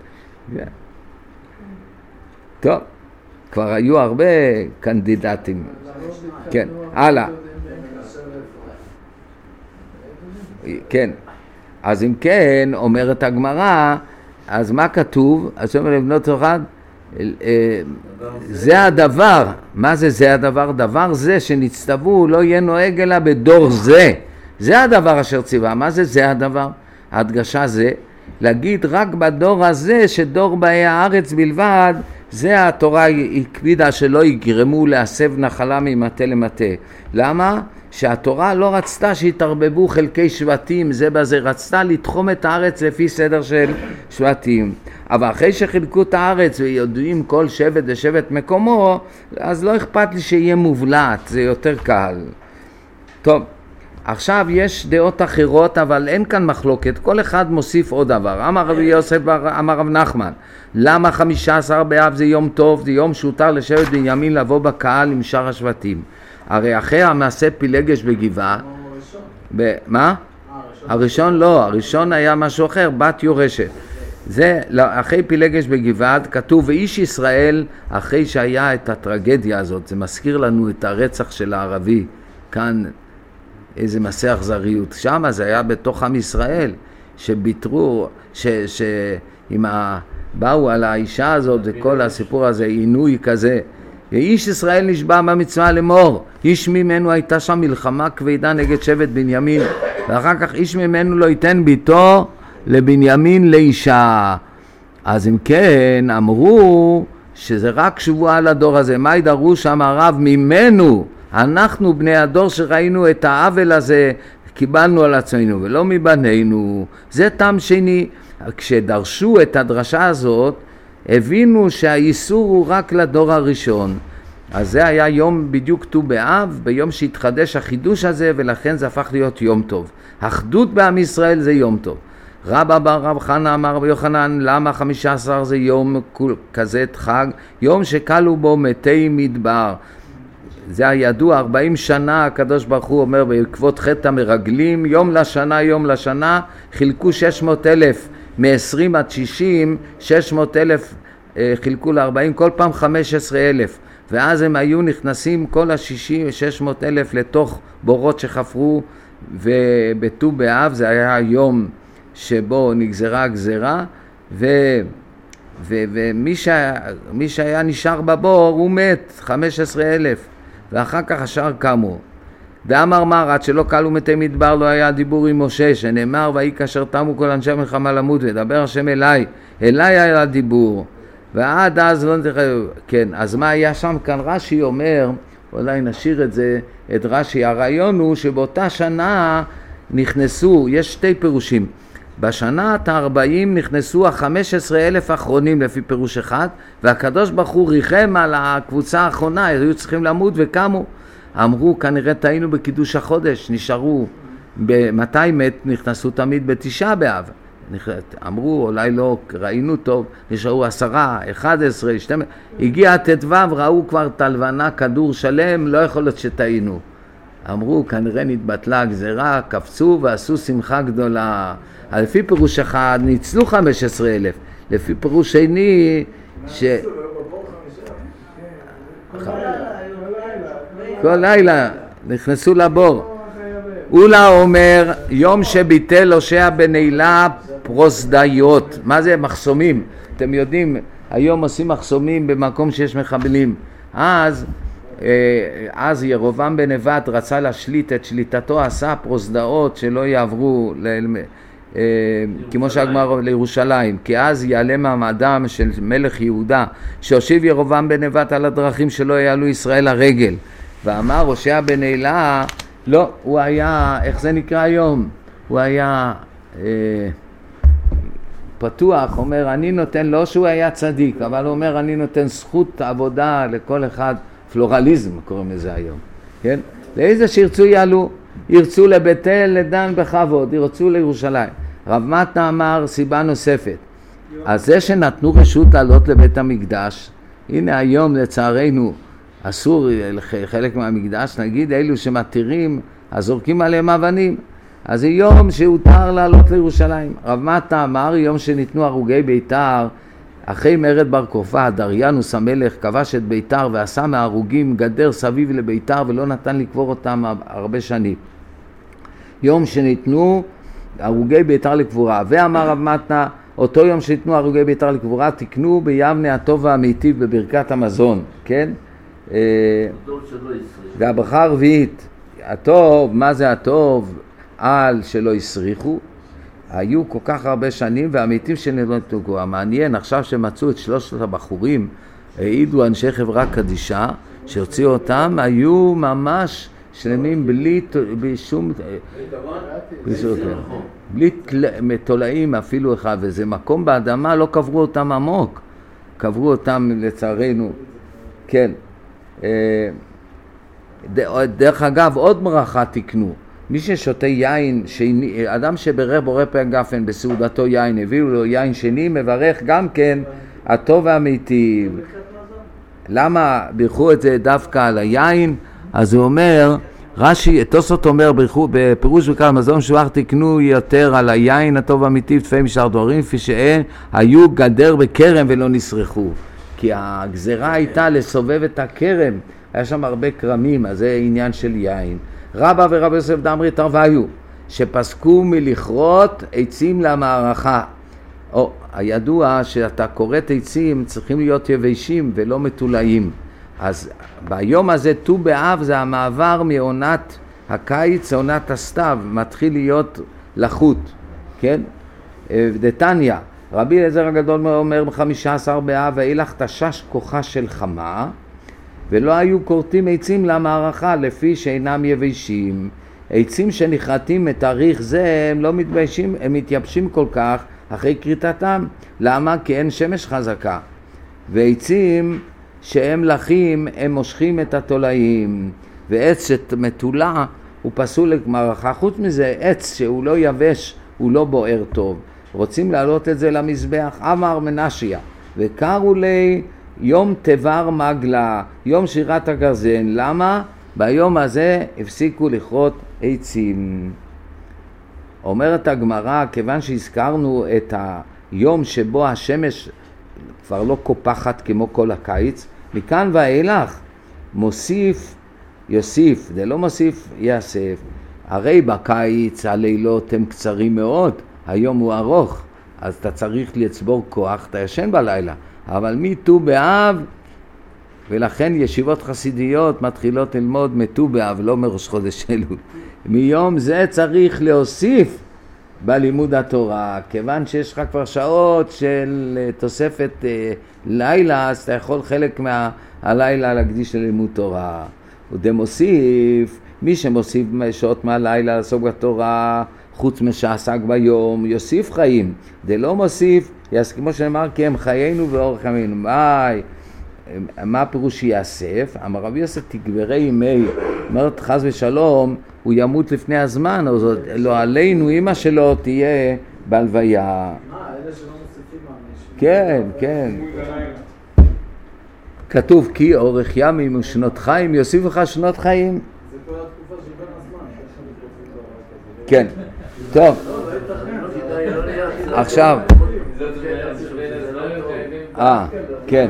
טוב, כבר היו הרבה קנדידטים. כן, הלאה. כן, אז אם כן, אומרת הגמרא, אז מה כתוב? אז אומר לבנות צלפחד, זה הדבר. מה זה הדבר? דבר זה שנצטוו לא יהיה נוהג אלא בדור זה. זה הדבר אשר ציווה. מה זה הדבר? ההדגשה זה להגיד רק בדור הזה שדור באי הארץ בלבד, זה התורה הקפידה שלא יגרמו להסב נחלה ממטה למטה. למה? שהתורה לא רצתה שיתרבבו חלקי שבטים זה בזה, רצתה לתחום את הארץ לפי סדר של שבטים. אבל אחרי שחילקו את הארץ ויודעים כל שבט ושבט מקומו, אז לא אכפת לי שיהיה מובלט, זה יותר קל. טוב, עכשיו יש דעות אחרות, אבל אין כאן מחלוקת, כל אחד מוסיף עוד דבר. אמר רבי יוסף, אמר רב נחמן, למה 15 באב זה יום טוב? זה יום שהותר לשבט בנימין לבוא בקהל עם שאר השבטים. הרי אחרי המעשה פילגש בגבעה, מה? הראשון לא, הראשון היה משהו אחר, בת יורשת. זה אחרי פילגש בגבעת כתוב ואיש ישראל, אחרי שהיה את הטרגדיה הזאת, זה מזכיר לנו את הרצח של הערבי כאן, איזה מסע אכזריות. שם זה היה בתוך עם ישראל שביטרו, באו על האישה הזאת וכל הסיפור הזה, עינוי כזה. ואיש ישראל נשבע במצווה לאמור, איש ממנו הייתה שם מלחמה כבדה נגד שבט בנימין, ואחר כך איש ממנו לא ייתן ביתו לבנימין לאישה. אז אם כן אמרו שזה רק שבועה לדור הזה. מה ידרו שם הרב? ממנו, אנחנו בני הדור שראינו את העוול הזה קיבלנו על עצמנו ולא מבנינו. זה טעם שני. כשדרשו את הדרשה הזאת הבינו שהאיסור הוא רק לדור הראשון. אז זה היה יום בדיוק ט"ו באב, ביום שהתחדש החידוש הזה, ולכן זה הפך להיות יום טוב. אחדות בעם ישראל זה יום טוב. רבא בר רב חנא אמר רבי יוחנן, למה 15 זה יום כזה חג? יום שקלו בו מתי מדבר. זה הידוע, 40 שנה הקדוש ברוך הוא אומר בעקבות חטא המרגלים, יום לשנה, חילקו 600,000 מ-20 עד 60, 600,000 חילקו ל-40, כל פעם 15,000. ואז הם היו נכנסים כל ה-60, 600,000 לתוך בורות שחפרו, ובט"ו באב זה היה היום שבו נגזרה הגזרה, ומי שהיה נשאר בבור הוא מת, 15,000, ואחר כך השאר קמו. ואמר מר, עד שלא קלו מתי מדבר לא היה דיבור עם משה, שנאמר ויהי כאשר תמו כל אנשי מלחמה למות ודבר השם אליי היה דיבור. ועד אז לא נתחיל, כן, אז מה היה שם? כאן רש"י אומר, אולי נשאיר את זה, את רש"י, הרעיון הוא שבאותה שנה נכנסו, יש שתי פירושים, בשנה ה-40 נכנסו ה-15,000 האחרונים לפי פירוש אחד, והקדוש ברוך הוא ריחם על הקבוצה האחרונה, היו צריכים למות וקמו. אמרו כנראה טעינו בקידוש החודש, נשארו, מתי מת? נכנסו תמיד בתשעה באב. אמרו אולי לא ראינו טוב, נשארו 10, 11, 12, הגיע ט"ו, ראו כבר תלבנה כדור שלם, לא יכול להיות שטעינו. אמרו כנראה נתבטלה הגזרה, קפצו ועשו שמחה גדולה. לפי פירוש אחד ניצלו 15,000, לפי פירוש שני כל לילה נכנסו לבור. אולה אומר יום שביטל הושע בן אלה פרוסדאיות. מה זה מחסומים? אתם יודעים, היום עושים מחסומים במקום שיש מחבלים. אז ירובעם בן נבט רצה להשליט את שליטתו, עשה פרוסדאות שלא יעברו כמו שהגמרא לירושלים, כי אז יעלה מעמדם של מלך יהודה שהושיב ירובעם בן נבט על הדרכים שלא יעלו ישראל הרגל. ואמר הושע בן אלה, לא, הוא היה, איך זה נקרא היום? הוא היה פתוח, אומר אני נותן, לא שהוא היה צדיק, אבל הוא אומר אני נותן זכות עבודה לכל אחד, פלורליזם קוראים לזה היום, כן? לאיזה שירצו יעלו, ירצו לבית אל, לדן בכבוד, ירצו לירושלים. רב מתנה אמר סיבה נוספת, אז זה שנתנו רשות לעלות לבית המקדש, הנה היום לצערנו אסור חלק מהמקדש, נגיד אלו שמתירים, אז זורקים עליהם אבנים, אז זה יום שהותר לעלות לירושלים. רב מתנה אמר יום שניתנו הרוגי ביתר, אחרי מרד בר כוכבא, דריינוס המלך כבש את ביתר ועשה מהרוגים גדר סביב לביתר ולא נתן לקבור אותם הרבה שנים. יום שניתנו הרוגי ביתר לקבורה. ואמר רב מתנה אותו יום שיתנו הרוגי ביתר לקבורה, תקנו ביבנה הטוב והמיטיב בברכת המזון, כן? והברכה הרביעית, הטוב, מה זה הטוב? על שלא יסריחו, היו כל כך הרבה שנים והמיטיב שנתנו, המעניין, עכשיו שמצאו את 3 הבחורים, העידו אנשי חברה קדישה, שהוציאו אותם, היו ממש שלמים בלי שום, בלי תולעים אפילו אחד, וזה מקום באדמה, לא קברו אותם עמוק, קברו אותם לצערנו, כן. דרך אגב, עוד ברכה תקנו, מי ששותה יין שני, אדם שברך בורא פרק גפן בסעודתו יין, הביאו לו יין שני, מברך גם כן הטוב והמיטיב. למה בירכו את זה דווקא על היין? אז הוא אומר, רש"י, תוספות אומר בפירוש ברכת המזון שוח תקנו יותר על היין הטוב והמיטיב תפי משאר דברים, כפי שהן היו גדר בכרם ולא נסרחו. כי הגזרה הייתה לסובב את הכרם, היה שם הרבה קרמים, אז זה עניין של יין. רבא ורבי יוסף דמרי תרוויו, שפסקו מלכרות עצים למערכה. הידוע שאתה כורת עצים צריכים להיות יבשים ולא מטולאים. אז ביום הזה ט"ו באב זה המעבר מעונת הקיץ לעונת הסתיו, מתחיל להיות לחות, כן? דתניא, רבי אליעזר הגדול אומר ב15 באב, ואילך תשש כוחה של חמה, ולא היו כורתים עצים למערכה לפי שאינם יבשים. עצים שנכרתים מתאריך זה הם לא מתביישים, הם מתייבשים כל כך אחרי כריתתם. למה? כי אין שמש חזקה. ועצים שהם לחים הם מושכים את התולעים. ועץ שמתולה הוא פסול למערכה. חוץ מזה, עץ שהוא לא יבש הוא לא בוער טוב. רוצים להעלות את זה למזבח. אמר מנשיה וקראו לי יום תבר מגלה, יום שירת הגרזן. למה? ביום הזה הפסיקו לכרות עצים. אומרת הגמרא, כיוון שהזכרנו את היום שבו השמש כבר לא קופחת כמו כל הקיץ, מכאן ואילך מוסיף יוסיף, זה לא מוסיף יאסף. הרי בקיץ הלילות הם קצרים מאוד, היום הוא ארוך, אז אתה צריך לצבור כוח, אתה ישן בלילה. אבל מט"ו באב, ולכן ישיבות חסידיות מתחילות ללמוד מט"ו באב, לא מראש חודש אלול. מיום זה צריך להוסיף בלימוד התורה, כיוון שיש לך כבר שעות של תוספת לילה, אז אתה יכול חלק מהלילה להקדיש ללימוד תורה. ודמוסיף, מי שמוסיף שעות מהלילה לעסוק בתורה, חוץ משעסק ביום, יוסיף חיים. זה לא מוסיף, כמו שנאמר, כי הם חיינו ואורך ימינו. מה פירוש יאסף? אמר רבי יוסף, תגברי ימי, אומרת חס ושלום, הוא ימות לפני הזמן, או זאת, לא עלינו, אמא שלו תהיה בהלוויה. אלה שלא מוסיפים ממש. כן, כן. כתוב כי אורך ימים ושנות חיים, יוסיף לך שנות חיים. זה כל התקופה של בין הזמן. כן, טוב. עכשיו. כן.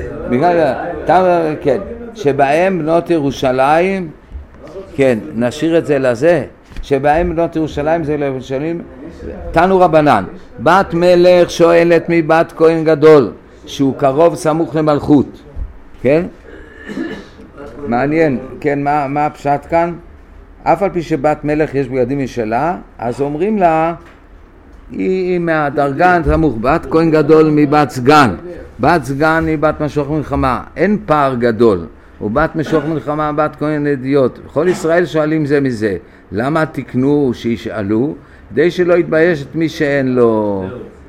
כן. שבהם בנות ירושלים, כן, נשאיר את זה לזה, שבהם בנות ירושלים זה לירושלים, תנו רבנן, בת מלך שואלת מבת כהן גדול, שהוא קרוב סמוך למלכות, כן? מעניין, כן, מה הפשט כאן? אף על פי שבת מלך יש בגדים משלה, אז אומרים לה, היא מהדרגה סמוך, בת כהן גדול מבת סגן, בת סגן היא בת משוח מלחמה, אין פער גדול, ובת משוח מלחמה בת כהן אדיוט. בכל ישראל שואלים זה מזה, למה תקנו שישאלו? כדי שלא יתבייש את מי שאין לו.